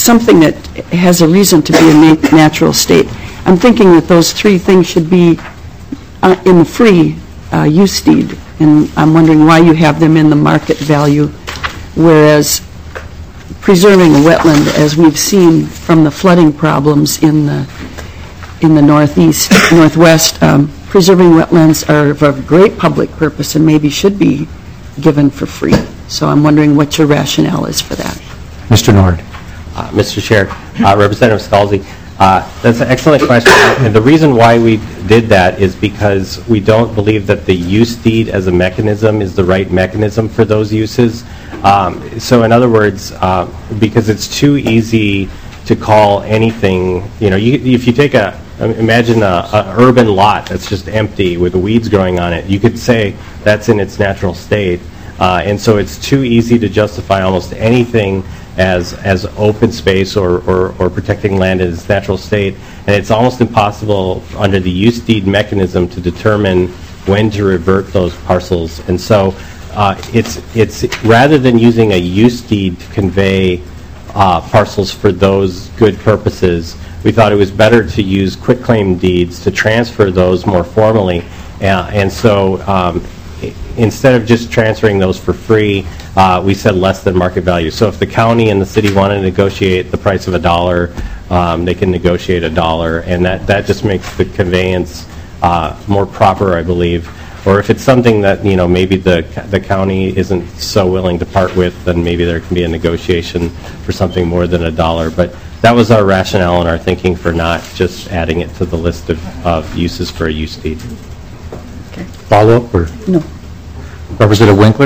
something that has a reason to be a na- natural state. I'm thinking that those three things should be uh, in the free uh, use deed, and I'm wondering why you have them in the market value, whereas preserving a wetland, as we've seen from the flooding problems in the in the northeast, northwest, um, preserving wetlands are of a great public purpose and maybe should be given for free. So I'm wondering what your rationale is for that. Mister Nord. Uh, Mister Chair, uh, Representative Scalzi, uh, that's an excellent question. And the reason why we did that is because we don't believe that the use deed as a mechanism is the right mechanism for those uses. Um, so in other words, uh, because it's too easy to call anything, you know, you, if you take a, imagine a, a urban lot that's just empty with weeds growing on it, you could say that's in its natural state. Uh, and so it's too easy to justify almost anything as as open space or, or, or protecting land in its natural state. And it's almost impossible under the use deed mechanism to determine when to revert those parcels. And so uh, it's it's rather than using a use deed to convey uh, parcels for those good purposes, we thought it was better to use quitclaim deeds to transfer those more formally. Uh, and so um, instead of just transferring those for free, uh, we said less than market value. So if the county and the city want to negotiate the price of a dollar, um, they can negotiate a dollar, and that, that just makes the conveyance uh, more proper, I believe. Or if it's something that, you know, maybe the the county isn't so willing to part with, then maybe there can be a negotiation for something more than a dollar. But that was our rationale and our thinking for not just adding it to the list of, of uses for a use deed. Okay. Follow-up, or No. Representative Winkler?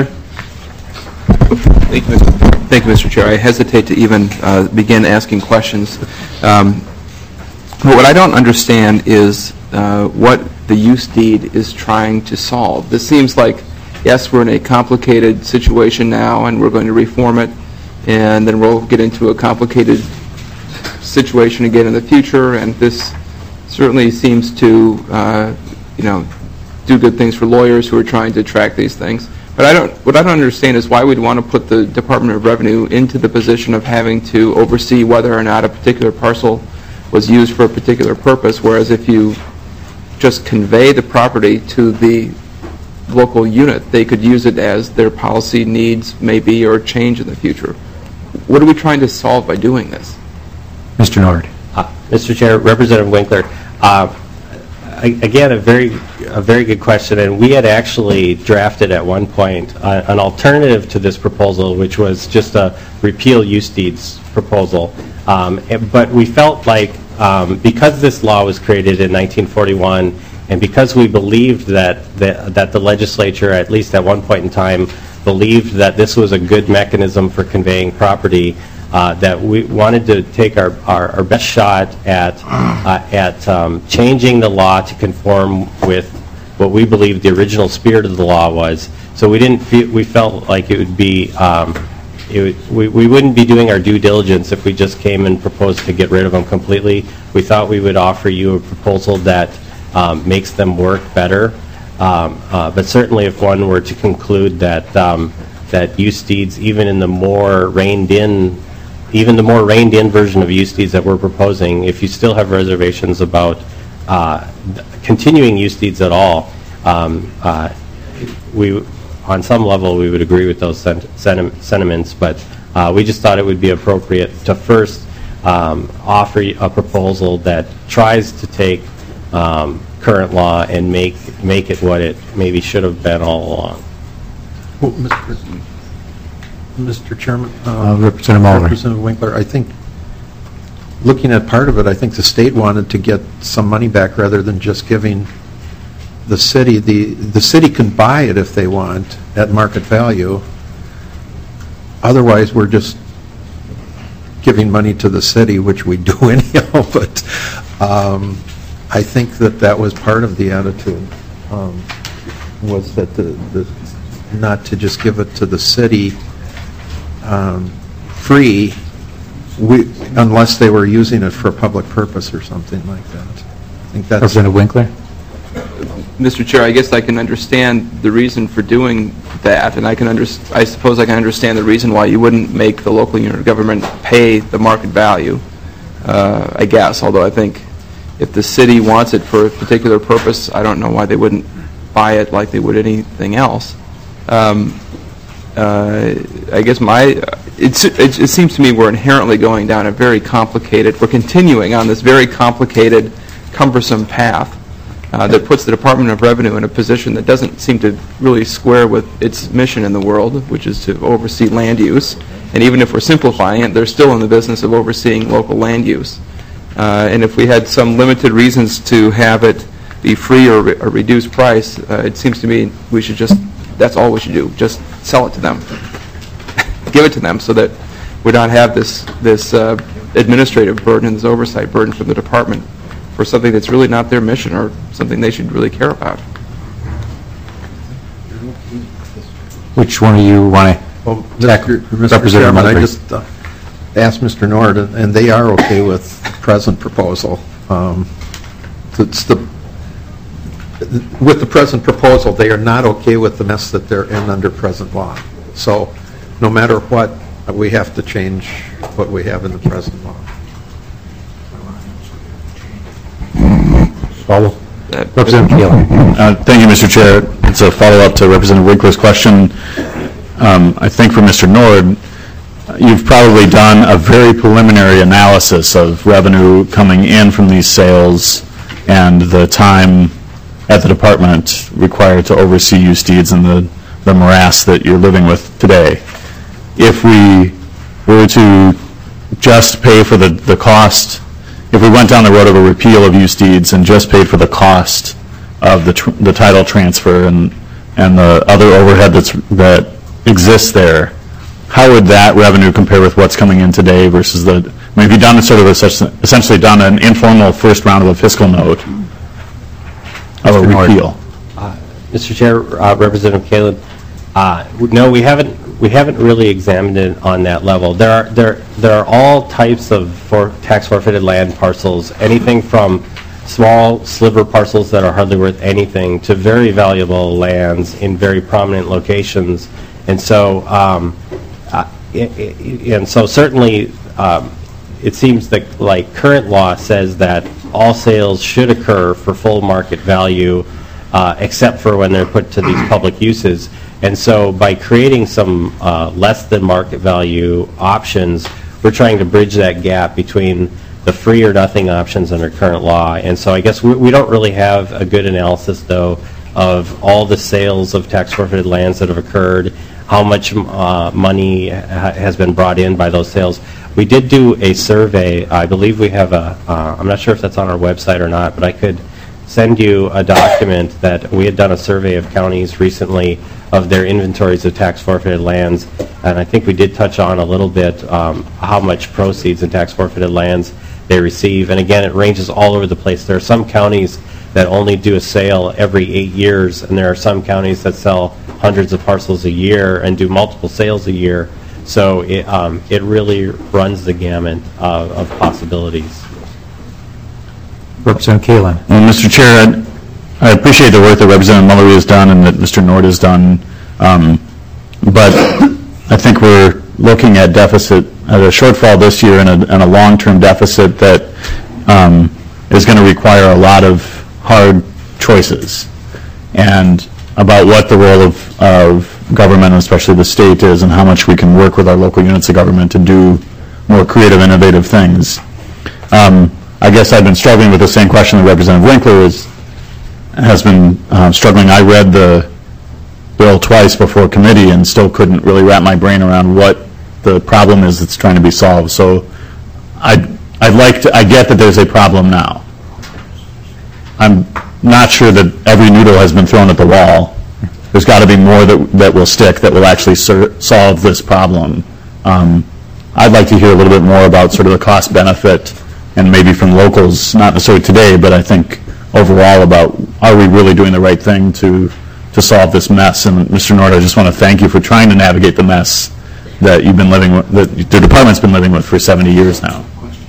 Thank you, Thank you, Mister Chair. I hesitate to even uh, begin asking questions. Um, but what I don't understand is uh, what the use deed is trying to solve. This seems like, yes, we're in a complicated situation now, and we're going to reform it, and then we'll get into a complicated situation again in the future, and this certainly seems to, uh, you know, do good things for lawyers who are trying to track these things. But I don't, what I don't understand is why we'd want to put the Department of Revenue into the position of having to oversee whether or not a particular parcel was used for a particular purpose, whereas if you just convey the property to the local unit, they could use it as their policy needs may be or change in the future. What are we trying to solve by doing this? Mister Nord. Uh, Mister Chair, Representative Winkler, uh, again, a very, a very good question, and we had actually drafted at one point uh, an alternative to this proposal, which was just a repeal use deeds proposal. Um, but we felt like um, because this law was created in nineteen forty-one, and because we believed that the, that the legislature, at least at one point in time, believed that this was a good mechanism for conveying property, Uh, that we wanted to take our, our, our best shot at uh, at um, changing the law to conform with what we believe the original spirit of the law was. So we didn't feel, we felt like it would be um, it would, we, we wouldn't be doing our due diligence if we just came and proposed to get rid of them completely. We thought we would offer you a proposal that um, makes them work better. Um, uh, but certainly, if one were to conclude that um, that use deeds, even in the more reined in even the more reined-in version of use deeds that we're proposing, if you still have reservations about uh, continuing use deeds at all, um, uh, we, on some level, we would agree with those sent senti sentiments, but uh, we just thought it would be appropriate to first um, offer a proposal that tries to take um, current law and make make it what it maybe should have been all along. Well, Mister Mister Chairman, uh, Uh, Representative Mulder. Representative Winkler, I think, looking at part of it, I think the state wanted to get some money back rather than just giving the city. The, the city can buy it if they want at market value. Otherwise, we're just giving money to the city, which we do anyhow, but um, I think that that was part of the attitude, um, was that the, the not to just give it to the city Um, free, we, unless they were using it for a public purpose or something like that. I think that's... Representative Winkler? Mister Chair, I guess I can understand the reason for doing, that, and I can under, I suppose I can understand the reason why you wouldn't make the local unit of government pay the market value, uh, I guess, although I think if the city wants it for a particular purpose, I don't know why they wouldn't buy it like they would anything else. Um, uh, I guess my, it's, it, it seems to me we're inherently going down a very complicated, we're continuing on this very complicated, cumbersome path uh, that puts the Department of Revenue in a position that doesn't seem to really square with its mission in the world, which is to oversee land use. And even if we're simplifying it, they're still in the business of overseeing local land use. Uh, and if we had some limited reasons to have it be free or re- a reduced price, uh, it seems to me we should just, that's all we should do, just sell it to them. Give it to them so that we don't have this, this uh, administrative burden, this oversight burden from the department for something that's really not their mission or something they should really care about. Which one of you want Well, to Mister Mister Chairman, I just uh, asked Mister Nord, and and they are okay with the present proposal. Um, It's the, with the present proposal, they are not okay with the mess that they're in under present law. So no matter what, we have to change what we have in the present law. Follow. Representative Keeling. Uh, Thank you, Mister Chair. It's a follow-up to Representative Winkler's question. Um, I think for Mister Nord, you've probably done a very preliminary analysis of revenue coming in from these sales and the time at the department required to oversee use deeds and the, the morass that you're living with today. If we were to just pay for the, the cost, if we went down the road of a repeal of use deeds and just paid for the cost of the, tr- the title transfer and, and the other overhead that's, that exists there, how would that revenue compare with what's coming in today versus the, I mean, have you done sort of a, essentially done an informal first round of a fiscal note of a repeal? Uh, Mister Chair, uh, Representative Kalin, uh, no, we haven't. We haven't really examined it on that level. There are there there are all types of for tax forfeited land parcels, anything from small sliver parcels that are hardly worth anything to very valuable lands in very prominent locations, and so um, uh, it, it, and so certainly um, it seems that like current law says that all sales should occur for full market value, uh, except for when they're put to these public uses. And so by creating some uh, less than market value options, we're trying to bridge that gap between the free or nothing options under current law. And so I guess we, we don't really have a good analysis, though, of all the sales of tax forfeited lands that have occurred, how much uh, money ha- has been brought in by those sales. We did do a survey. I believe we have a, uh, I'm not sure if that's on our website or not, but I could send you a document that we had done a survey of counties recently of their inventories of tax forfeited lands, and I think we did touch on a little bit um, how much proceeds in tax forfeited lands they receive. And again, it ranges all over the place. There are some counties that only do a sale every eight years, and there are some counties that sell hundreds of parcels a year and do multiple sales a year. So it, um, it really runs the gamut of, of possibilities. Representative Kalin. Well, Mister Chair, I, I appreciate the work that Representative Mullery has done and that Mister Nord has done, um, but I think we're looking at deficit, at a shortfall this year and a, and a long-term deficit that um, is going to require a lot of hard choices and about what the role of, of government, and especially the state, is and how much we can work with our local units of government to do more creative, innovative things. Um, I guess I've been struggling with the same question that Representative Winkler is, has been uh, struggling. I read the bill twice before committee and still couldn't really wrap my brain around what the problem is that's trying to be solved. So I'd, I'd like to, I get that there's a problem now. I'm not sure that every noodle has been thrown at the wall. There's got to be more that, that will stick, that will actually ser- solve this problem. Um, I'd like to hear a little bit more about sort of the cost benefit, and maybe from locals, not necessarily today, but I think overall about, are we really doing the right thing to to solve this mess? And Mister Nord, I just want to thank you for trying to navigate the mess that you've been living with, that the department's been living with for seventy years now.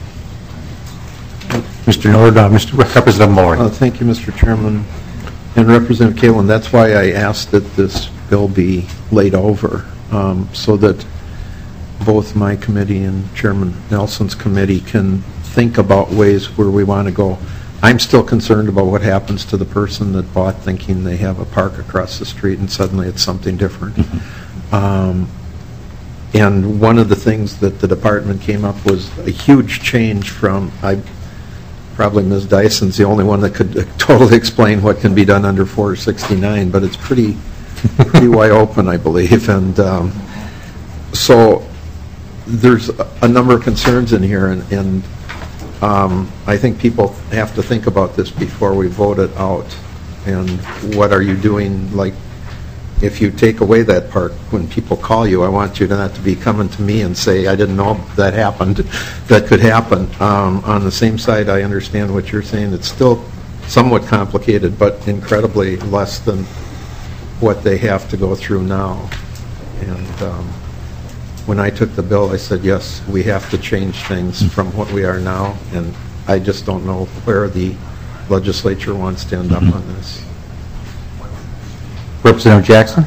Mister Nord, uh, Mister Representative Mullery. Uh, Thank you, Mister Chairman. And Representative Kalin, that's why I asked that this bill be laid over, um, so that both my committee and Chairman Nelson's committee can think about ways where we want to go. I'm still concerned about what happens to the person that bought thinking they have a park across the street and suddenly it's something different. Mm-hmm. um, and one of the things that the department came up was a huge change from, I probably Miz Dyson's the only one that could totally explain what can be done under four sixty-nine, but it's pretty pretty wide open, I believe. And um, so there's a number of concerns in here, and, and um, I think people have to think about this before we vote it out. And what are you doing, like, if you take away that park, when people call you, I want you to not to be coming to me and say, I didn't know that happened, that could happen. Um, on the same side, I understand what you're saying. It's still somewhat complicated, but incredibly less than what they have to go through now. And um, when I took the bill, I said, yes, we have to change things from what we are now, and I just don't know where the legislature wants to end up on this. Representative Jackson?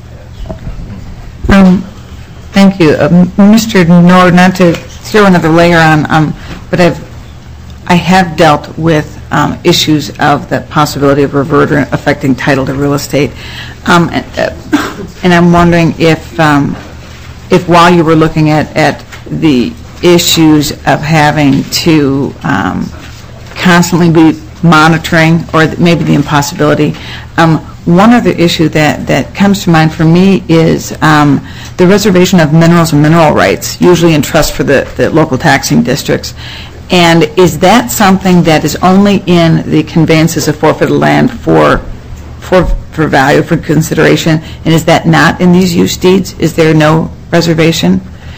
Um, Thank you. Um, Mister Nord, not to throw another layer on, um, but I've, I have dealt with um, issues of the possibility of reverter affecting title to real estate. Um, and, uh, and I'm wondering if, um, if while you were looking at, at the issues of having to um, constantly be monitoring, or maybe the impossibility, um, one other issue that, that comes to mind for me is um, the reservation of minerals and mineral rights, usually in trust for the, the local taxing districts. And is that something that is only in the conveyances of forfeited land for, for, for value, for consideration, and is that not in these use deeds? Is there no reservation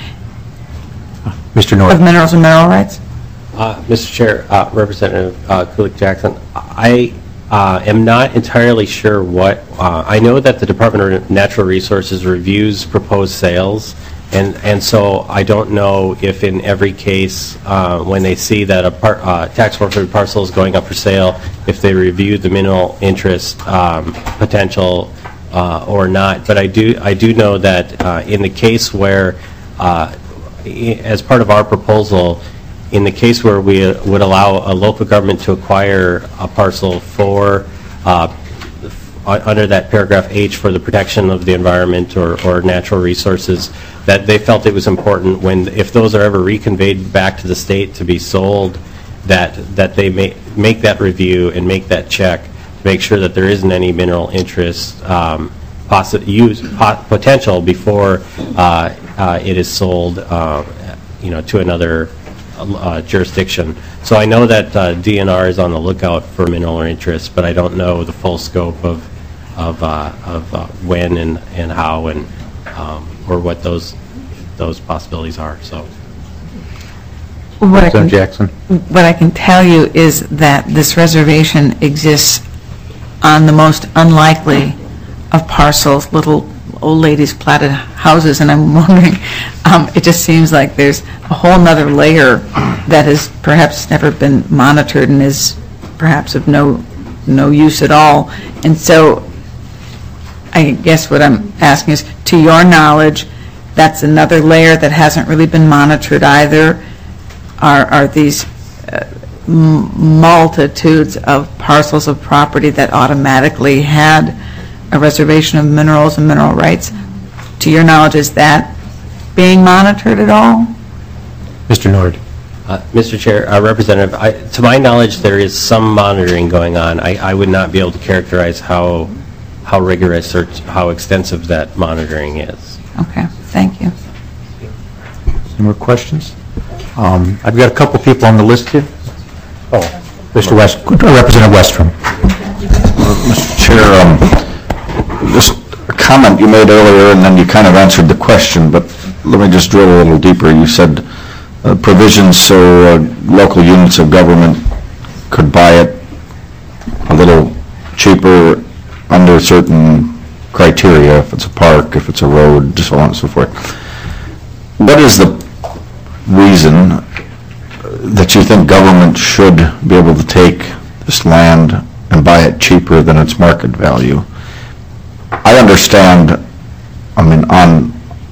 Mister Nord? of minerals and mineral rights? Uh, Mister Chair, uh, Representative uh, Kulik-Jackson, I uh, am not entirely sure what, uh, I know that the Department of Natural Resources reviews proposed sales, and, and so I don't know if in every case, uh, when they see that a par uh, tax forfeited parcel is going up for sale, if they review the mineral interest um, potential uh, or not. But I do, I do know that uh, in the case where, uh, as part of our proposal, in the case where we uh, would allow a local government to acquire a parcel for, uh, under that paragraph H for the protection of the environment or, or natural resources, that they felt it was important when, if those are ever reconveyed back to the state to be sold, that, that they may make that review and make that check to make sure that there isn't any mineral interest um, use, pot potential before uh, uh, it is sold uh, you know, to another Uh, jurisdiction. So I know that uh, D N R is on the lookout for mineral interest, but I don't know the full scope of of, uh, of uh, when and, and how and um, or what those those possibilities are. So, What I, can, Jackson? what I can tell you is that this reservation exists on the most unlikely of parcels, little old ladies platted houses, and I'm wondering, um, it just seems like there's a whole nother layer that has perhaps never been monitored and is perhaps of no no use at all. And so I guess what I'm asking is, to your knowledge, that's another layer that hasn't really been monitored either. Are, are these uh, m multitudes of parcels of property that automatically had a reservation of minerals and mineral rights? To your knowledge, is that being monitored at all? Mister Nord. uh, Mister Chair, uh, Representative, I, to my knowledge, there is some monitoring going on. I, I would not be able to characterize how how rigorous or how extensive that monitoring is. Okay, thank you. Any more questions? Um, I've got a couple people on the list here. Oh, Mister West, Representative Westrom. Mister Chair, um, just a comment you made earlier, and then you kind of answered the question, but let me just drill a little deeper. You said uh, provisions so uh, local units of government could buy it a little cheaper under certain criteria, if it's a park, if it's a road, so on and so forth. What is the reason that you think government should be able to take this land and buy it cheaper than its market value? I I understand, I mean, on,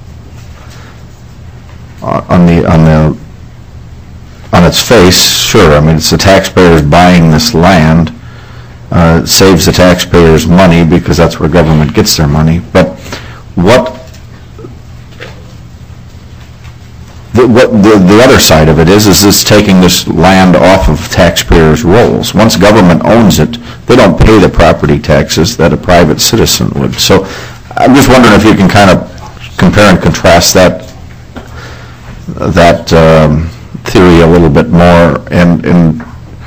on the, on the, on its face, sure, I mean, it's the taxpayers buying this land, uh, it saves the taxpayers money because that's where government gets their money, but what, the, what the, the other side of it is, is this taking this land off of taxpayers' rolls. Once government owns it, they don't pay the property taxes that a private citizen would. So I'm just wondering if you can kind of compare and contrast that, that um, theory a little bit more, and, and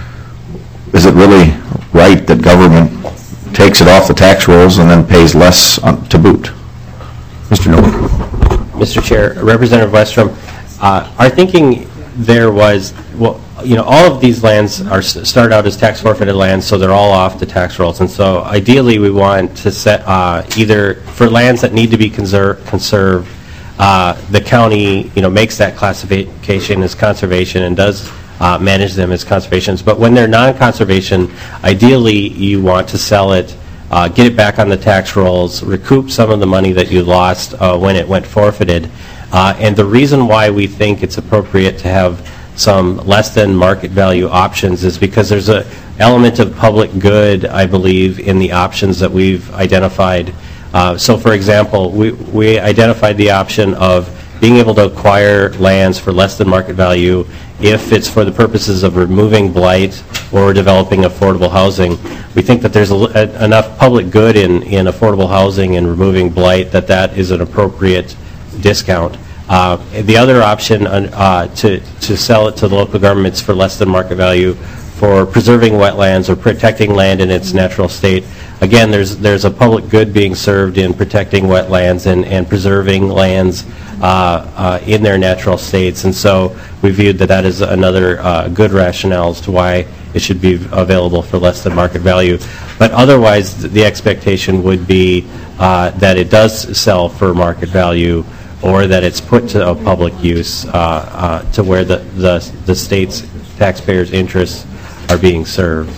is it really right that government takes it off the tax rolls and then pays less on, to boot? Mister Noble. Mister Chair, Representative Westrom, uh, our thinking there was, well, you know, all of these lands are start out as tax forfeited lands, so they're all off the tax rolls. And so ideally we want to set uh, either for lands that need to be conserve, conserved, uh, the county, you know, makes that classification as conservation and does uh, manage them as conservations. But when they're non-conservation, ideally you want to sell it, Uh, get it back on the tax rolls, recoup some of the money that you lost uh, when it went forfeited. Uh, and the reason why we think it's appropriate to have some less than market value options is because there's an element of public good, I believe, in the options that we've identified. Uh, so, for example, we, we identified the option of being able to acquire lands for less than market value if it's for the purposes of removing blight or developing affordable housing. We think that there's a, a, enough public good in, in affordable housing and removing blight that that is an appropriate discount. Uh, the other option uh, to, to sell it to the local governments for less than market value for preserving wetlands or protecting land in its natural state. Again, there's, there's a public good being served in protecting wetlands and, and preserving lands uh, uh, in their natural states. And so we viewed that that is another uh, good rationale as to why it should be available for less than market value. But otherwise, the expectation would be uh, that it does sell for market value or that it's put to a public use uh, uh, to where the, the, the state's taxpayers' interests are being served.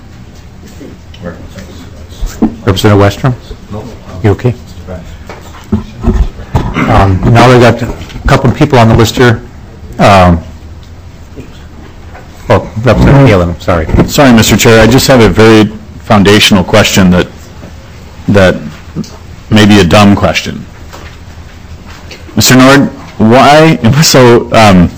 Representative Westrom? You okay? Um, now we've got a couple of people on the list here. Um, oh, Representative Kalin, I'm sorry. Sorry, Mister Chair, I just have a very foundational question that, that may be a dumb question. Mister Nord, why, so um,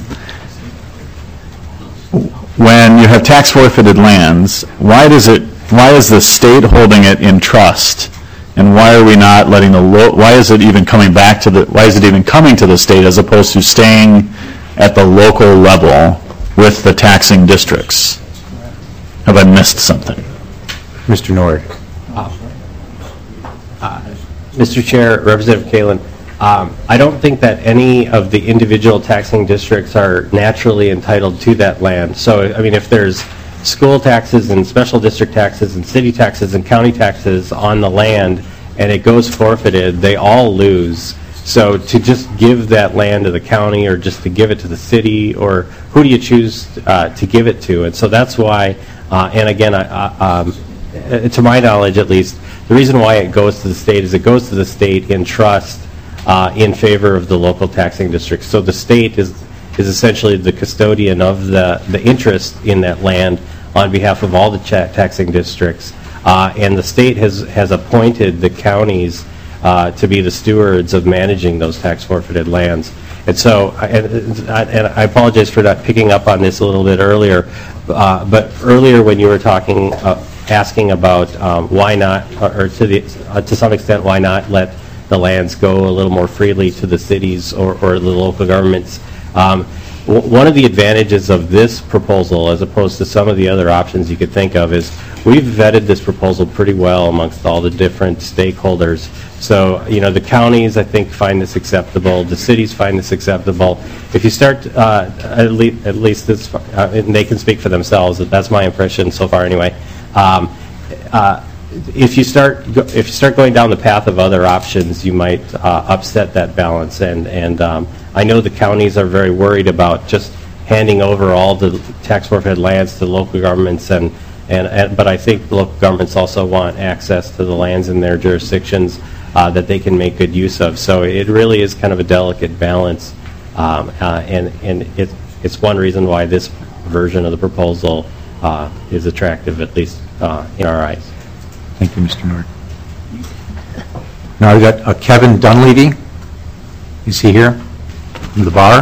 when you have tax forfeited lands, why does it, why is the state holding it in trust? And why are we not letting the, lo why is it even coming back to the, why is it even coming to the state as opposed to staying at the local level with the taxing districts? Have I missed something? Mister Nord. Uh, uh, Mister Chair, Representative Kalin, um, I don't think that any of the individual taxing districts are naturally entitled to that land. So, I mean, if there's school taxes and special district taxes and city taxes and county taxes on the land and it goes forfeited, they all lose. So to just give that land to the county or just to give it to the city, or who do you choose uh, to give it to? And so that's why, uh, and again, I, I, um, to my knowledge at least, the reason why it goes to the state is it goes to the state in trust uh, in favor of the local taxing districts. So the state is is essentially the custodian of the, the interest in that land on behalf of all the taxing districts. Uh, and the state has, has appointed the counties uh, to be the stewards of managing those tax forfeited lands. And so, and, and I apologize for not picking up on this a little bit earlier, uh, but earlier when you were talking, uh, asking about um, why not, or to, the, uh, to some extent, why not let the lands go a little more freely to the cities or, or the local governments. Um, one of the advantages of this proposal, as opposed to some of the other options you could think of, is we've vetted this proposal pretty well amongst all the different stakeholders. So, you know, the counties, I think, find this acceptable. The cities find this acceptable. If you start, uh, at, le at least this, uh, and they can speak for themselves. That's my impression so far, anyway. Um, uh, if you start, if you start going down the path of other options, you might uh, upset that balance. And and um, I know the counties are very worried about just handing over all the tax forfeited lands to local governments, and, and, and but I think local governments also want access to the lands in their jurisdictions. uh, that they can make good use of. So it really is kind of a delicate balance, um, uh, and, and it, it's one reason why this version of the proposal uh, is attractive, at least uh, in our eyes. Thank you, Mister Nord. Now we've got uh, Kevin Dunleavy. Is he here? From the bar?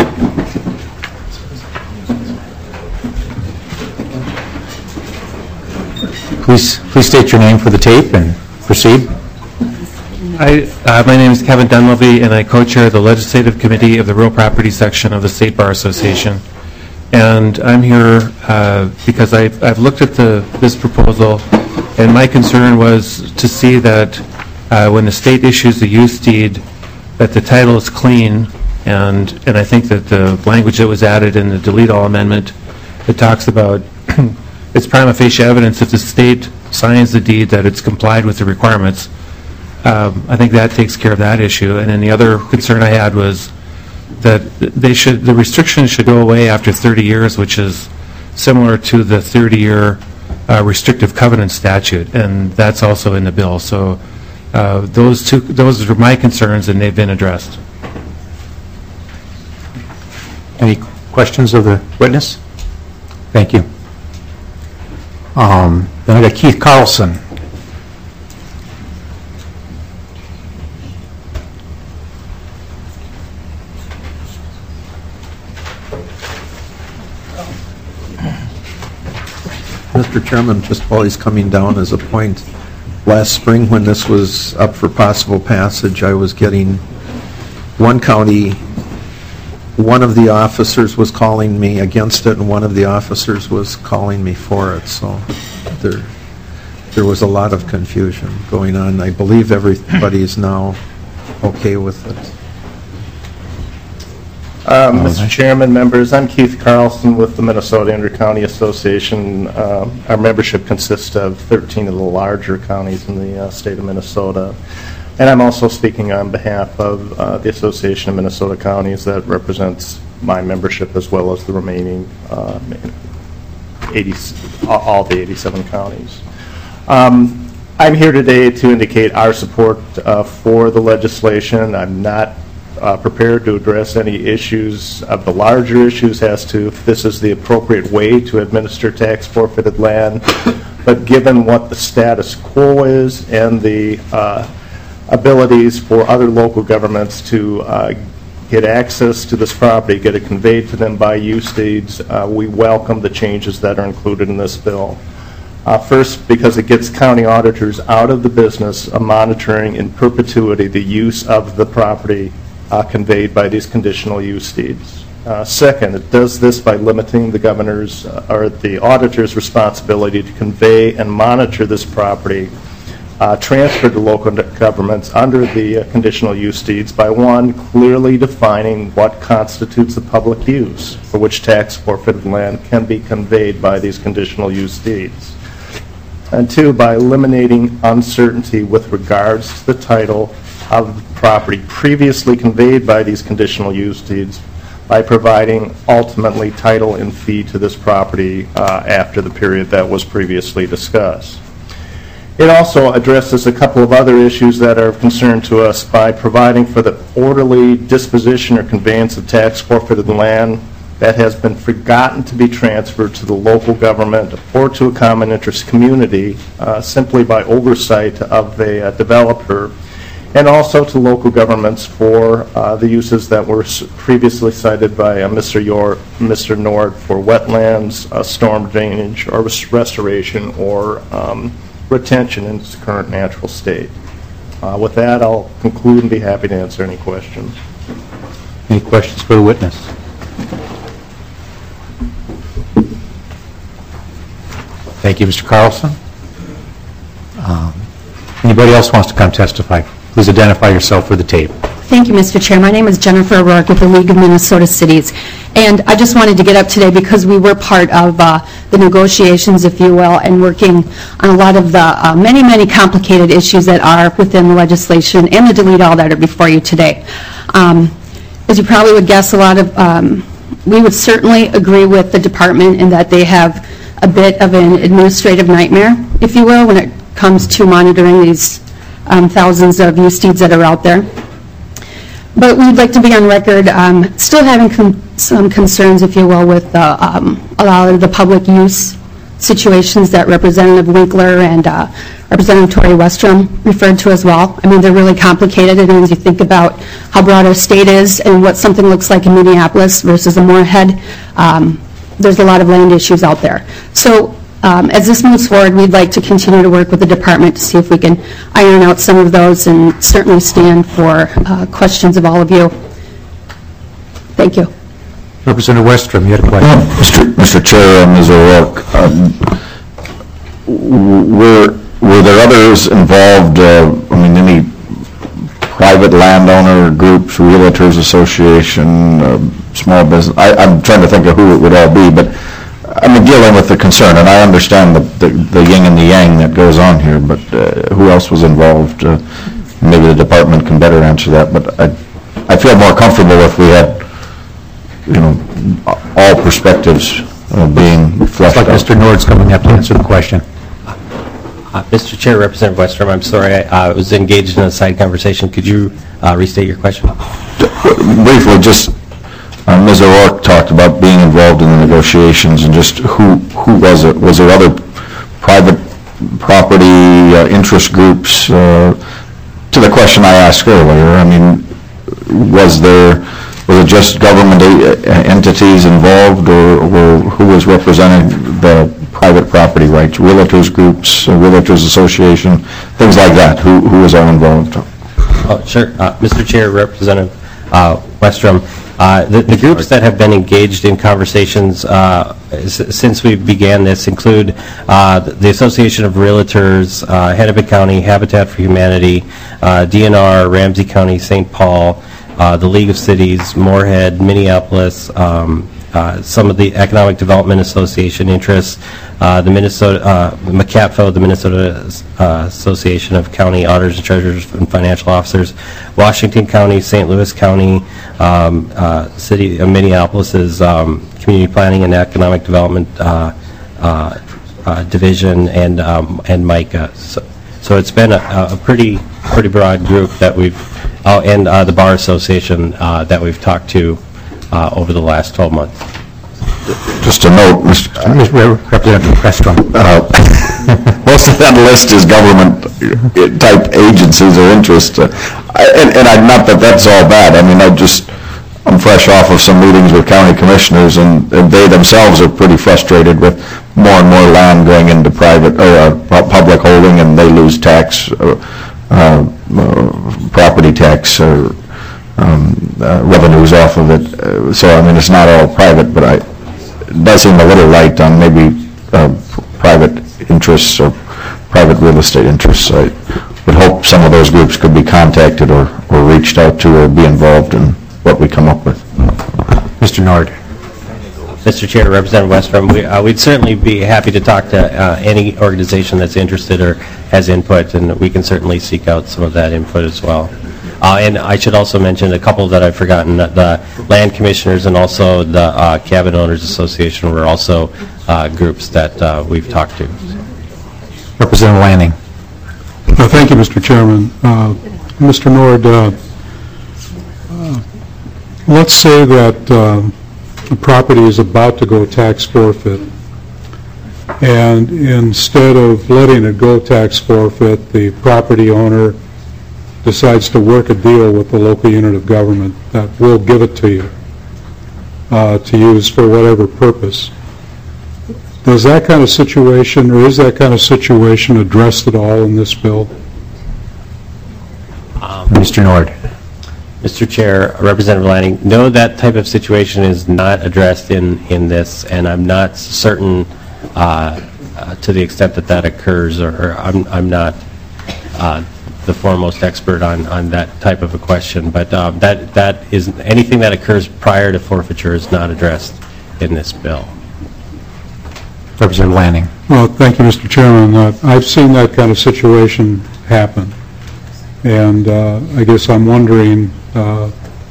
Please, please state your name for the tape and proceed. I, uh, my name is Kevin Dunleavy, and I co-chair the Legislative Committee of the Real Property Section of the State Bar Association. And I'm here uh, because I've, I've looked at the, this proposal, and my concern was to see that uh, when the state issues the use deed, that the title is clean, and, and I think that the language that was added in the delete all amendment, it talks about it's prima facie evidence if the state signs the deed that it's complied with the requirements. Um, I think that takes care of that issue. And then the other concern I had was that they should, the restrictions should go away after thirty years, which is similar to the thirty-year uh, restrictive covenant statute, and that's also in the bill. So uh, those two, those are my concerns, and they've been addressed. Any questions of the witness? Thank you. Um, then I got Keith Carlson. Mister Chairman, just while he's coming down as a point, last spring when this was up for possible passage, I was getting one county, one of the officers was calling me against it and one of the officers was calling me for it. So there, there was a lot of confusion going on. I believe everybody is now okay with it. Uh, Mister Chairman, members, I'm Keith Carlson with the Minnesota Inter-County Association. Uh, our membership consists of thirteen of the larger counties in the uh, state of Minnesota. And I'm also speaking on behalf of uh, the Association of Minnesota Counties that represents my membership as well as the remaining uh, eighty, all the eighty-seven counties. Um, I'm here today to indicate our support uh, for the legislation. I'm not Uh, prepared to address any issues of the larger issues as to if this is the appropriate way to administer tax forfeited land. But given what the status quo is and the uh, abilities for other local governments to uh, get access to this property, get it conveyed to them by use deeds, uh, we welcome the changes that are included in this bill. Uh, first, because it gets county auditors out of the business of monitoring in perpetuity the use of the property Uh, conveyed by these conditional use deeds. Uh, second, it does this by limiting the governor's uh, or the auditor's responsibility to convey and monitor this property uh, transferred to local governments under the uh, conditional use deeds by one, clearly defining what constitutes a public use for which tax forfeited land can be conveyed by these conditional use deeds. And two, by eliminating uncertainty with regards to the title of property previously conveyed by these conditional use deeds by providing ultimately title and fee to this property uh, after the period that was previously discussed. It also addresses a couple of other issues that are of concern to us by providing for the orderly disposition or conveyance of tax forfeited land that has been forgotten to be transferred to the local government or to a common interest community uh, simply by oversight of a uh, developer, and also to local governments for uh, the uses that were previously cited by uh, Mister Yor, Mister Nord for wetlands, uh, storm drainage, or res restoration, or um, retention in its current natural state. Uh, with that, I'll conclude and be happy to answer any questions. Any questions for the witness? Thank you, Mister Carlson. Um, anybody else wants to come testify? Please identify yourself for the tape. Thank you, Mister Chair. My name is Jennifer O'Rourke with the League of Minnesota Cities. And I just wanted to get up today because we were part of uh, the negotiations, if you will, and working on a lot of the uh, many, many complicated issues that are within the legislation and the delete all that are before you today. Um, as you probably would guess, a lot of, um, we would certainly agree with the department in that they have a bit of an administrative nightmare, if you will, when it comes to monitoring these um, thousands of use deeds that are out there. But we'd like to be on record um, still having con- some concerns, if you will, with uh, um, a lot of the public use situations that Representative Winkler and uh, Representative Tori Westrom referred to as well. I mean, they're really complicated, and as you think about how broad our state is and what something looks like in Minneapolis versus a Moorhead, um, there's a lot of land issues out there. So um, as this moves forward, we'd like to continue to work with the department to see if we can iron out some of those and certainly stand for uh, questions of all of you. Thank you. Representative Westrom, you had a question. Uh, Mister Mister Chair, uh, Miz O'Rourke, um, were, were there others involved, uh, I mean, any private landowner groups, realtors association, uh, small business? I, I'm trying to think of who it would all be, but I mean, dealing with the concern, and I understand the, the, the yin and the yang that goes on here, but uh, who else was involved? Uh, maybe the department can better answer that, but I, I feel more comfortable if we had, you know, all perspectives uh, being fleshed out. Looks like Mister Nord's coming up to answer the question. Uh, Mister Chair, Representative Westrom, I'm sorry, I uh, was engaged in a side conversation. Could you uh, restate your question? Briefly, just uh, Miz O'Rourke talked about being involved in the negotiations, and just who who was it? Was there other private property uh, interest groups? Uh, to the question I asked earlier, I mean, was there was it just government entities involved, or, or who was representing the private property rights? Realtors groups, uh, Realtors Association, things like that. Who who was all involved? Oh, sure. Uh, Mister Chair, Representative uh, Westrom, uh, the, the groups that have been engaged in conversations uh, s- since we began this include uh, the Association of Realtors, uh, Hennepin County, Habitat for Humanity, uh, D N R, Ramsey County, Saint Paul, Uh, the League of Cities, Moorhead, Minneapolis, um, uh, some of the Economic Development Association interests, uh, the Minnesota, uh, MCAPFO, the Minnesota uh, Association of County Auditors and Treasurers and Financial Officers, Washington County, Saint Louis County, um, uh, City of Minneapolis's um, Community Planning and Economic Development uh, uh, uh, Division, and um, and MICA. So, so it's been a, a pretty pretty broad group that we've. Oh, and uh, the Bar Association uh, that we've talked to uh, over the last twelve months. Just a note, Mister Representative Westrom. Uh, most of that list is government-type agencies or interests. Uh, I- and and I, not that that's all bad. I mean, I just, I'm fresh off of some meetings with county commissioners, and, and they themselves are pretty frustrated with more and more land going into private, or uh, public holding, and they lose tax, uh, uh, uh, property tax, or um, uh, revenues off of it. Uh, so, I mean, it's not all private, but I, it does seem a little light on maybe uh, private interests or private real estate interests. I would hope some of those groups could be contacted or, or reached out to or be involved in what we come up with. Mister Nord. Mister Chair, Representative Westrom, we, uh, we'd certainly be happy to talk to uh, any organization that's interested or has input, and we can certainly seek out some of that input as well. Uh, and I should also mention a couple that I've forgotten. The Land Commissioners and also the uh, Cabin Owners Association were also uh, groups that uh, we've talked to. Representative Lanning. Uh, Thank you, Mister Chairman. Uh, Mister Nord, uh, uh, let's say that uh, the property is about to go tax forfeit, and instead of letting it go tax forfeit, the property owner decides to work a deal with the local unit of government that will give it to you uh, to use for whatever purpose. Does that kind of situation, or is that kind of situation addressed at all in this bill? Um, Mister Nord. Mister Chair, Representative Lanning, no, that type of situation is not addressed in, in this, and I'm not certain uh, uh, to the extent that that occurs, or, or I'm, I'm not uh, the foremost expert on, on that type of a question, but um, that, that is, anything that occurs prior to forfeiture is not addressed in this bill. Representative Lanning. Well, thank you, Mister Chairman. Uh, I've seen that kind of situation happen, and uh, I guess I'm wondering uh,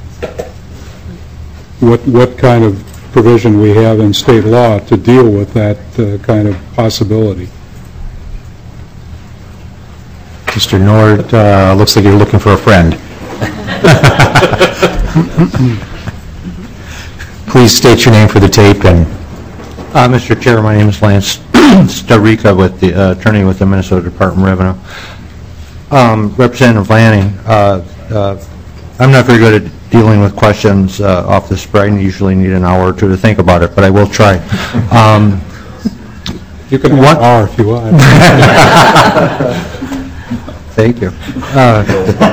what what kind of provision we have in state law to deal with that uh, kind of possibility. Mister Nord, uh, looks like you're looking for a friend. Please state your name for the tape and... Uh, Mister Chair, my name is Lance Starica, with the uh, attorney with the Minnesota Department of Revenue. Um, Representative Lanning, uh, uh, I'm not very good at dealing with questions uh, off the spread. I usually need an hour or two to think about it, but I will try. Um, you can have an hour if you want. Thank you. Uh,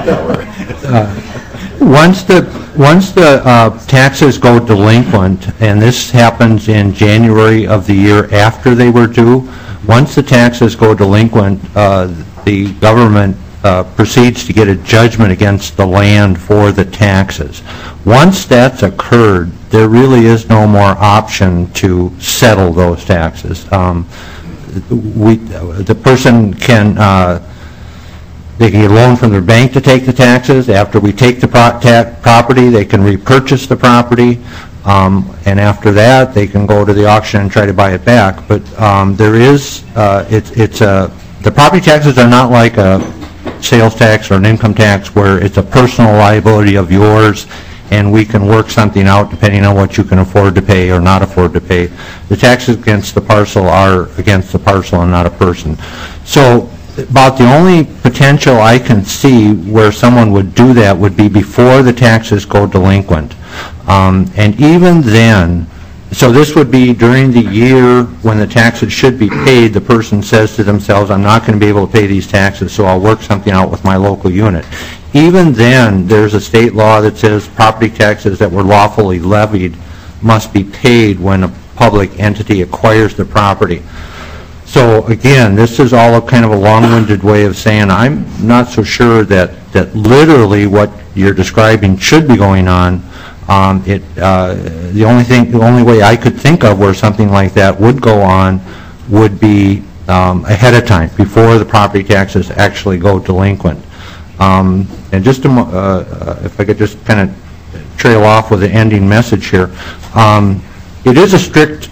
uh, once the once the uh, taxes go delinquent, and this happens in January of the year after they were due, once the taxes go delinquent, uh, the government uh, proceeds to get a judgment against the land for the taxes. Once that's occurred, there really is no more option to settle those taxes. Um, we, the person can, uh, they can get a loan from their bank to take the taxes. After we take the pro ta property, they can repurchase the property. Um, and after that, they can go to the auction and try to buy it back. But um, there is, uh, it's, it's a, the property taxes are not like a sales tax or an income tax where it's a personal liability of yours and we can work something out depending on what you can afford to pay or not afford to pay. The taxes against the parcel are against the parcel and not a person. So about the only potential I can see where someone would do that would be before the taxes go delinquent. Um, and even then, so this would be during the year when the taxes should be paid, the person says to themselves, I'm not going to be able to pay these taxes, so I'll work something out with my local unit. Even then, there's a state law that says property taxes that were lawfully levied must be paid when a public entity acquires the property. So again, this is all a kind of a long-winded way of saying I'm not so sure that, that literally what you're describing should be going on. Um, it, uh, the only thing, the only way I could think of where something like that would go on would be um, ahead of time, before the property taxes actually go delinquent. Um, and just to, uh, uh, if I could just kind of trail off with an ending message here, um, it is a strict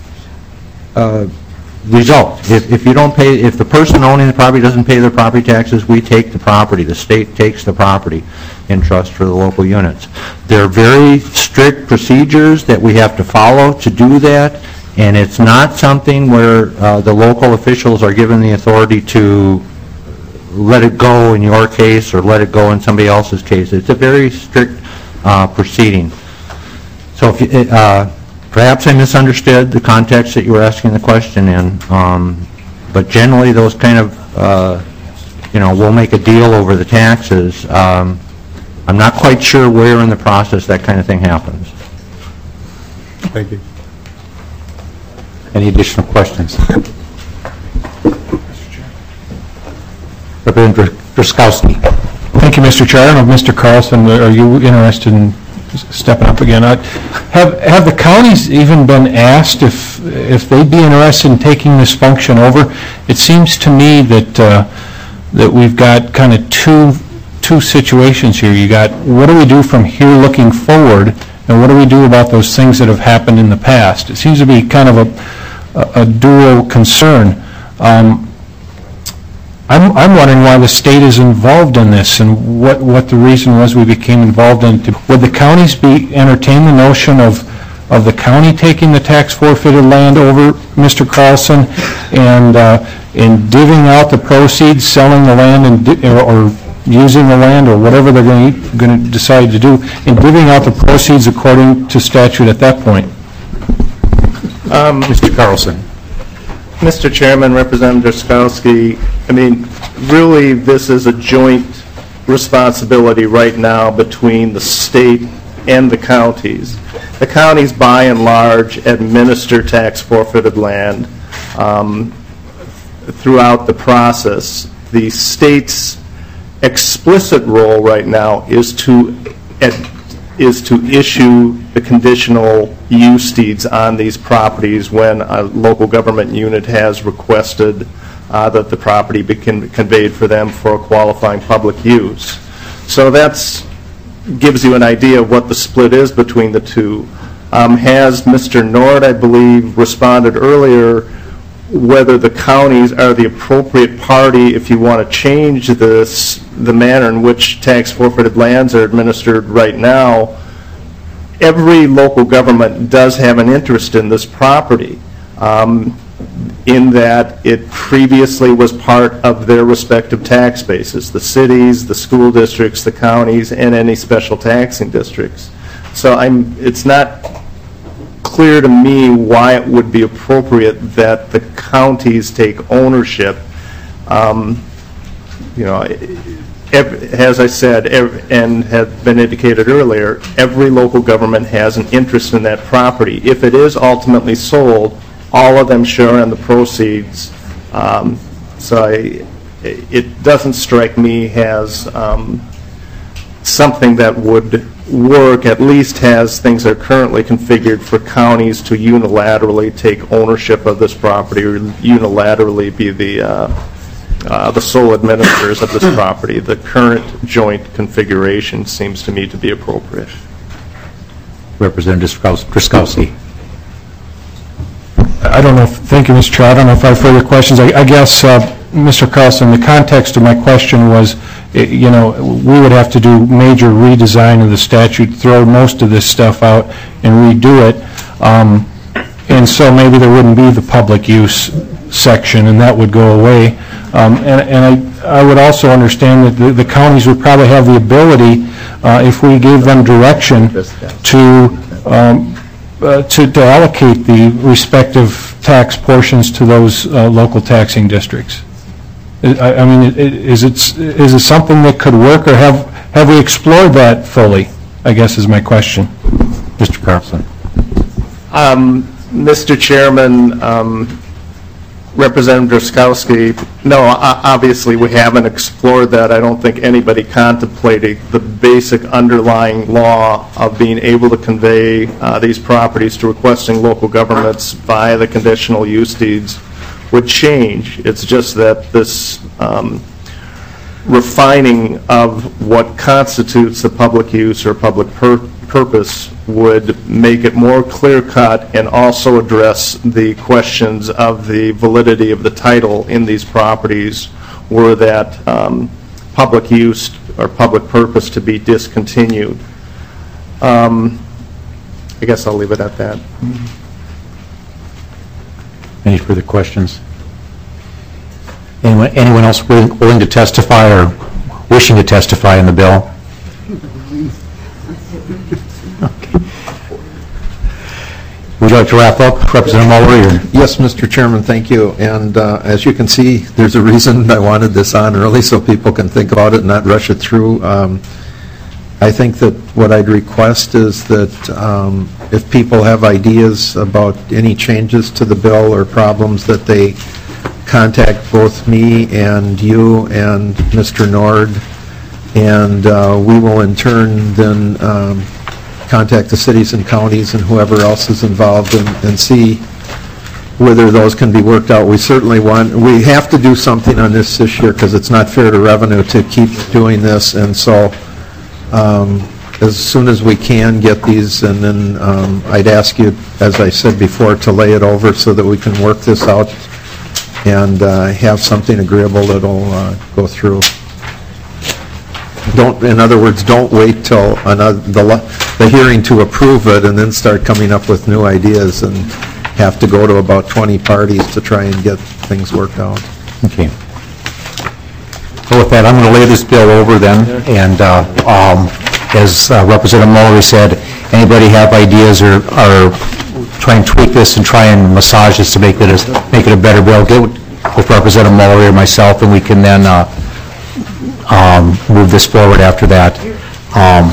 uh, result. If, if you don't pay, if the person owning the property doesn't pay their property taxes, we take the property. The state takes the property in trust for the local units. There are very strict procedures that we have to follow to do that, and it's not something where uh, the local officials are given the authority to let it go in your case or let it go in somebody else's case. It's a very strict uh, proceeding. So if you, uh, perhaps I misunderstood the context that you were asking the question in, um, but generally those kind of, uh, you know, we'll make a deal over the taxes. Um, I'm not quite sure where in the process that kind of thing happens. Thank you. Any additional questions? Representative Drazkowski. Thank you, Mister Chair. I don't know, Mister Carlson, are you interested in stepping up again? I, have have the counties even been asked if if they'd be interested in taking this function over? It seems to me that uh, that we've got kind of two two situations here. You got what do we do from here looking forward, and what do we do about those things that have happened in the past? It seems to be kind of a a, a dual concern. Um, I'm, I'm wondering why the state is involved in this and what, what the reason was we became involved in it. Would the counties be entertain the notion of, of the county taking the tax forfeited land over, Mister Carlson, and uh, in divvying out the proceeds, selling the land and or, or using the land or whatever they're going to, going to decide to do, and divvying out the proceeds according to statute at that point? Um, Mister Carlson. Mister Chairman, Representative Drazkowski, I mean, really this is a joint responsibility right now between the state and the counties. The counties, by and large, administer tax forfeited land um, throughout the process. The state's explicit role right now is to is to issue the conditional use deeds on these properties when a local government unit has requested uh, that the property be con conveyed for them for a qualifying public use. So that's gives you an idea of what the split is between the two. Um, has Mister Nord, I believe, responded earlier, whether the counties are the appropriate party if you want to change this, the manner in which tax forfeited lands are administered right now. Every local government does have an interest in this property, um, in that it previously was part of their respective tax bases, the cities, the school districts, the counties, and any special taxing districts. So I'm, it's not clear to me why it would be appropriate that the counties take ownership. Um, you know, every, as I said, every, and have been indicated earlier, every local government has an interest in that property. If it is ultimately sold, all of them share in the proceeds. Um, so I, it doesn't strike me as um, something that would work, at least as things are currently configured for counties to unilaterally take ownership of this property or unilaterally be the uh, uh, the sole administrators of this property. The current joint configuration seems to me to be appropriate. Representative Drazkowski. I don't know, if, thank you, Mister Chair. I don't know if I have further questions. I, I guess, uh, Mister Carlson, the context of my question was, you know, we would have to do major redesign of the statute, throw most of this stuff out and redo it. Um, and so maybe there wouldn't be the public use section and that would go away. Um, and and I, I would also understand that the, the counties would probably have the ability, uh, if we gave them direction, to, um, uh, to, to allocate the respective tax portions to those uh, local taxing districts. I, I mean, is it, is it something that could work, or have, have we explored that fully, I guess is my question. Mister Carlson. Um, Mister Chairman, um, Representative Drazkowski, no, obviously we haven't explored that. I don't think anybody contemplated the basic underlying law of being able to convey uh, these properties to requesting local governments via the conditional use deeds would change. It's just that this um, refining of what constitutes a public use or public pur purpose would make it more clear-cut and also address the questions of the validity of the title in these properties were that um, public use or public purpose to be discontinued. Um, I guess I'll leave it at that. Any further questions? Anyone, anyone else willing, willing to testify or wishing to testify in the bill? Okay. Would you like to wrap up, Representative Mullery? Or? Yes, Mister Chairman, thank you. And uh, as you can see, there's a reason I wanted this on early so people can think about it and not rush it through. Um, I think that what I'd request is that um, if people have ideas about any changes to the bill or problems, that they contact both me and you and Mister Nord, and uh, we will in turn then um, contact the cities and counties and whoever else is involved and, and see whether those can be worked out. We certainly want, we have to do something on this this year because it's not fair to revenue to keep doing this, and so um, as soon as we can get these, and then um, I'd ask you, as I said before, to lay it over so that we can work this out and uh, have something agreeable that'll uh, go through. Don't, in other words, don't wait till another, the, the hearing to approve it and then start coming up with new ideas and have to go to about twenty parties to try and get things worked out. Okay. So with that, I'm going to lay this bill over then, and uh, um, as uh, Representative Mullery said, anybody have ideas or, or try and tweak this and try and massage this to make it a, make it a better bill, get with Representative Mullery or myself, and we can then uh, um, move this forward after that. Um,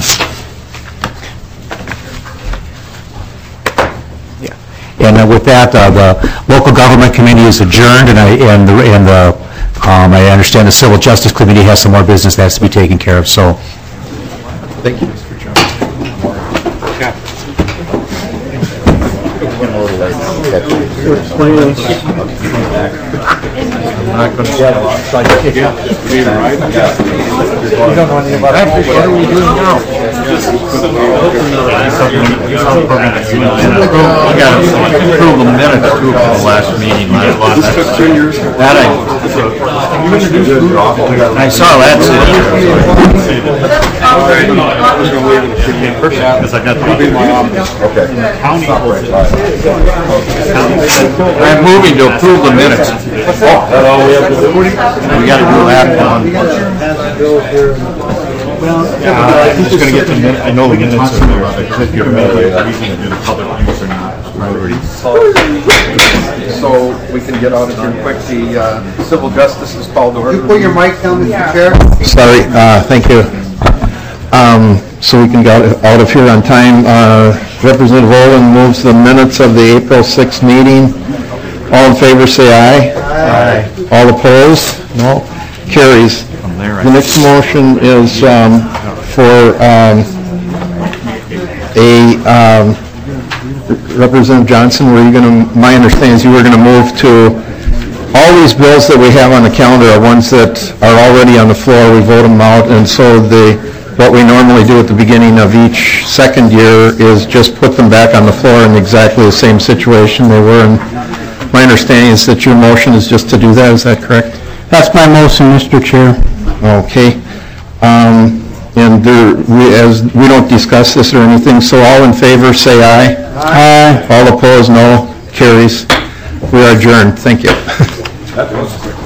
and uh, with that, uh, the local government committee is adjourned, and I and the and the um, I understand the civil justice committee has some more business that has to be taken care of. So, thank you, Mister Chairman. Approve the minutes too from the last meeting. That I, I saw that. Because I got the I'm moving to approve the minutes. We got to do that one. I'm just going to get the minutes. I know the minutes are there. If you're reason to do the public use or not. So we can get out of here quick. The uh, civil justice is called to order. You put your mic down, Mister Chair. Sorry, uh, thank you. Um, so we can get out of here on time. Uh, Representative Olin moves the minutes of the April sixth meeting. All in favor, say aye. Aye. All opposed? No. Carries. The next motion is um, for um, a um, Representative Johnson. Were you going to? My understanding is you were going to move to all these bills that we have on the calendar are ones that are already on the floor. We vote them out, and so the what we normally do at the beginning of each second year is just put them back on the floor in exactly the same situation they were in. My understanding is that your motion is just to do that. Is that correct? That's my motion, Mister Chair. Okay. Um, and there, we, as we don't discuss this or anything, so all in favor say aye. Aye. All opposed, no. Carries. We are adjourned. Thank you.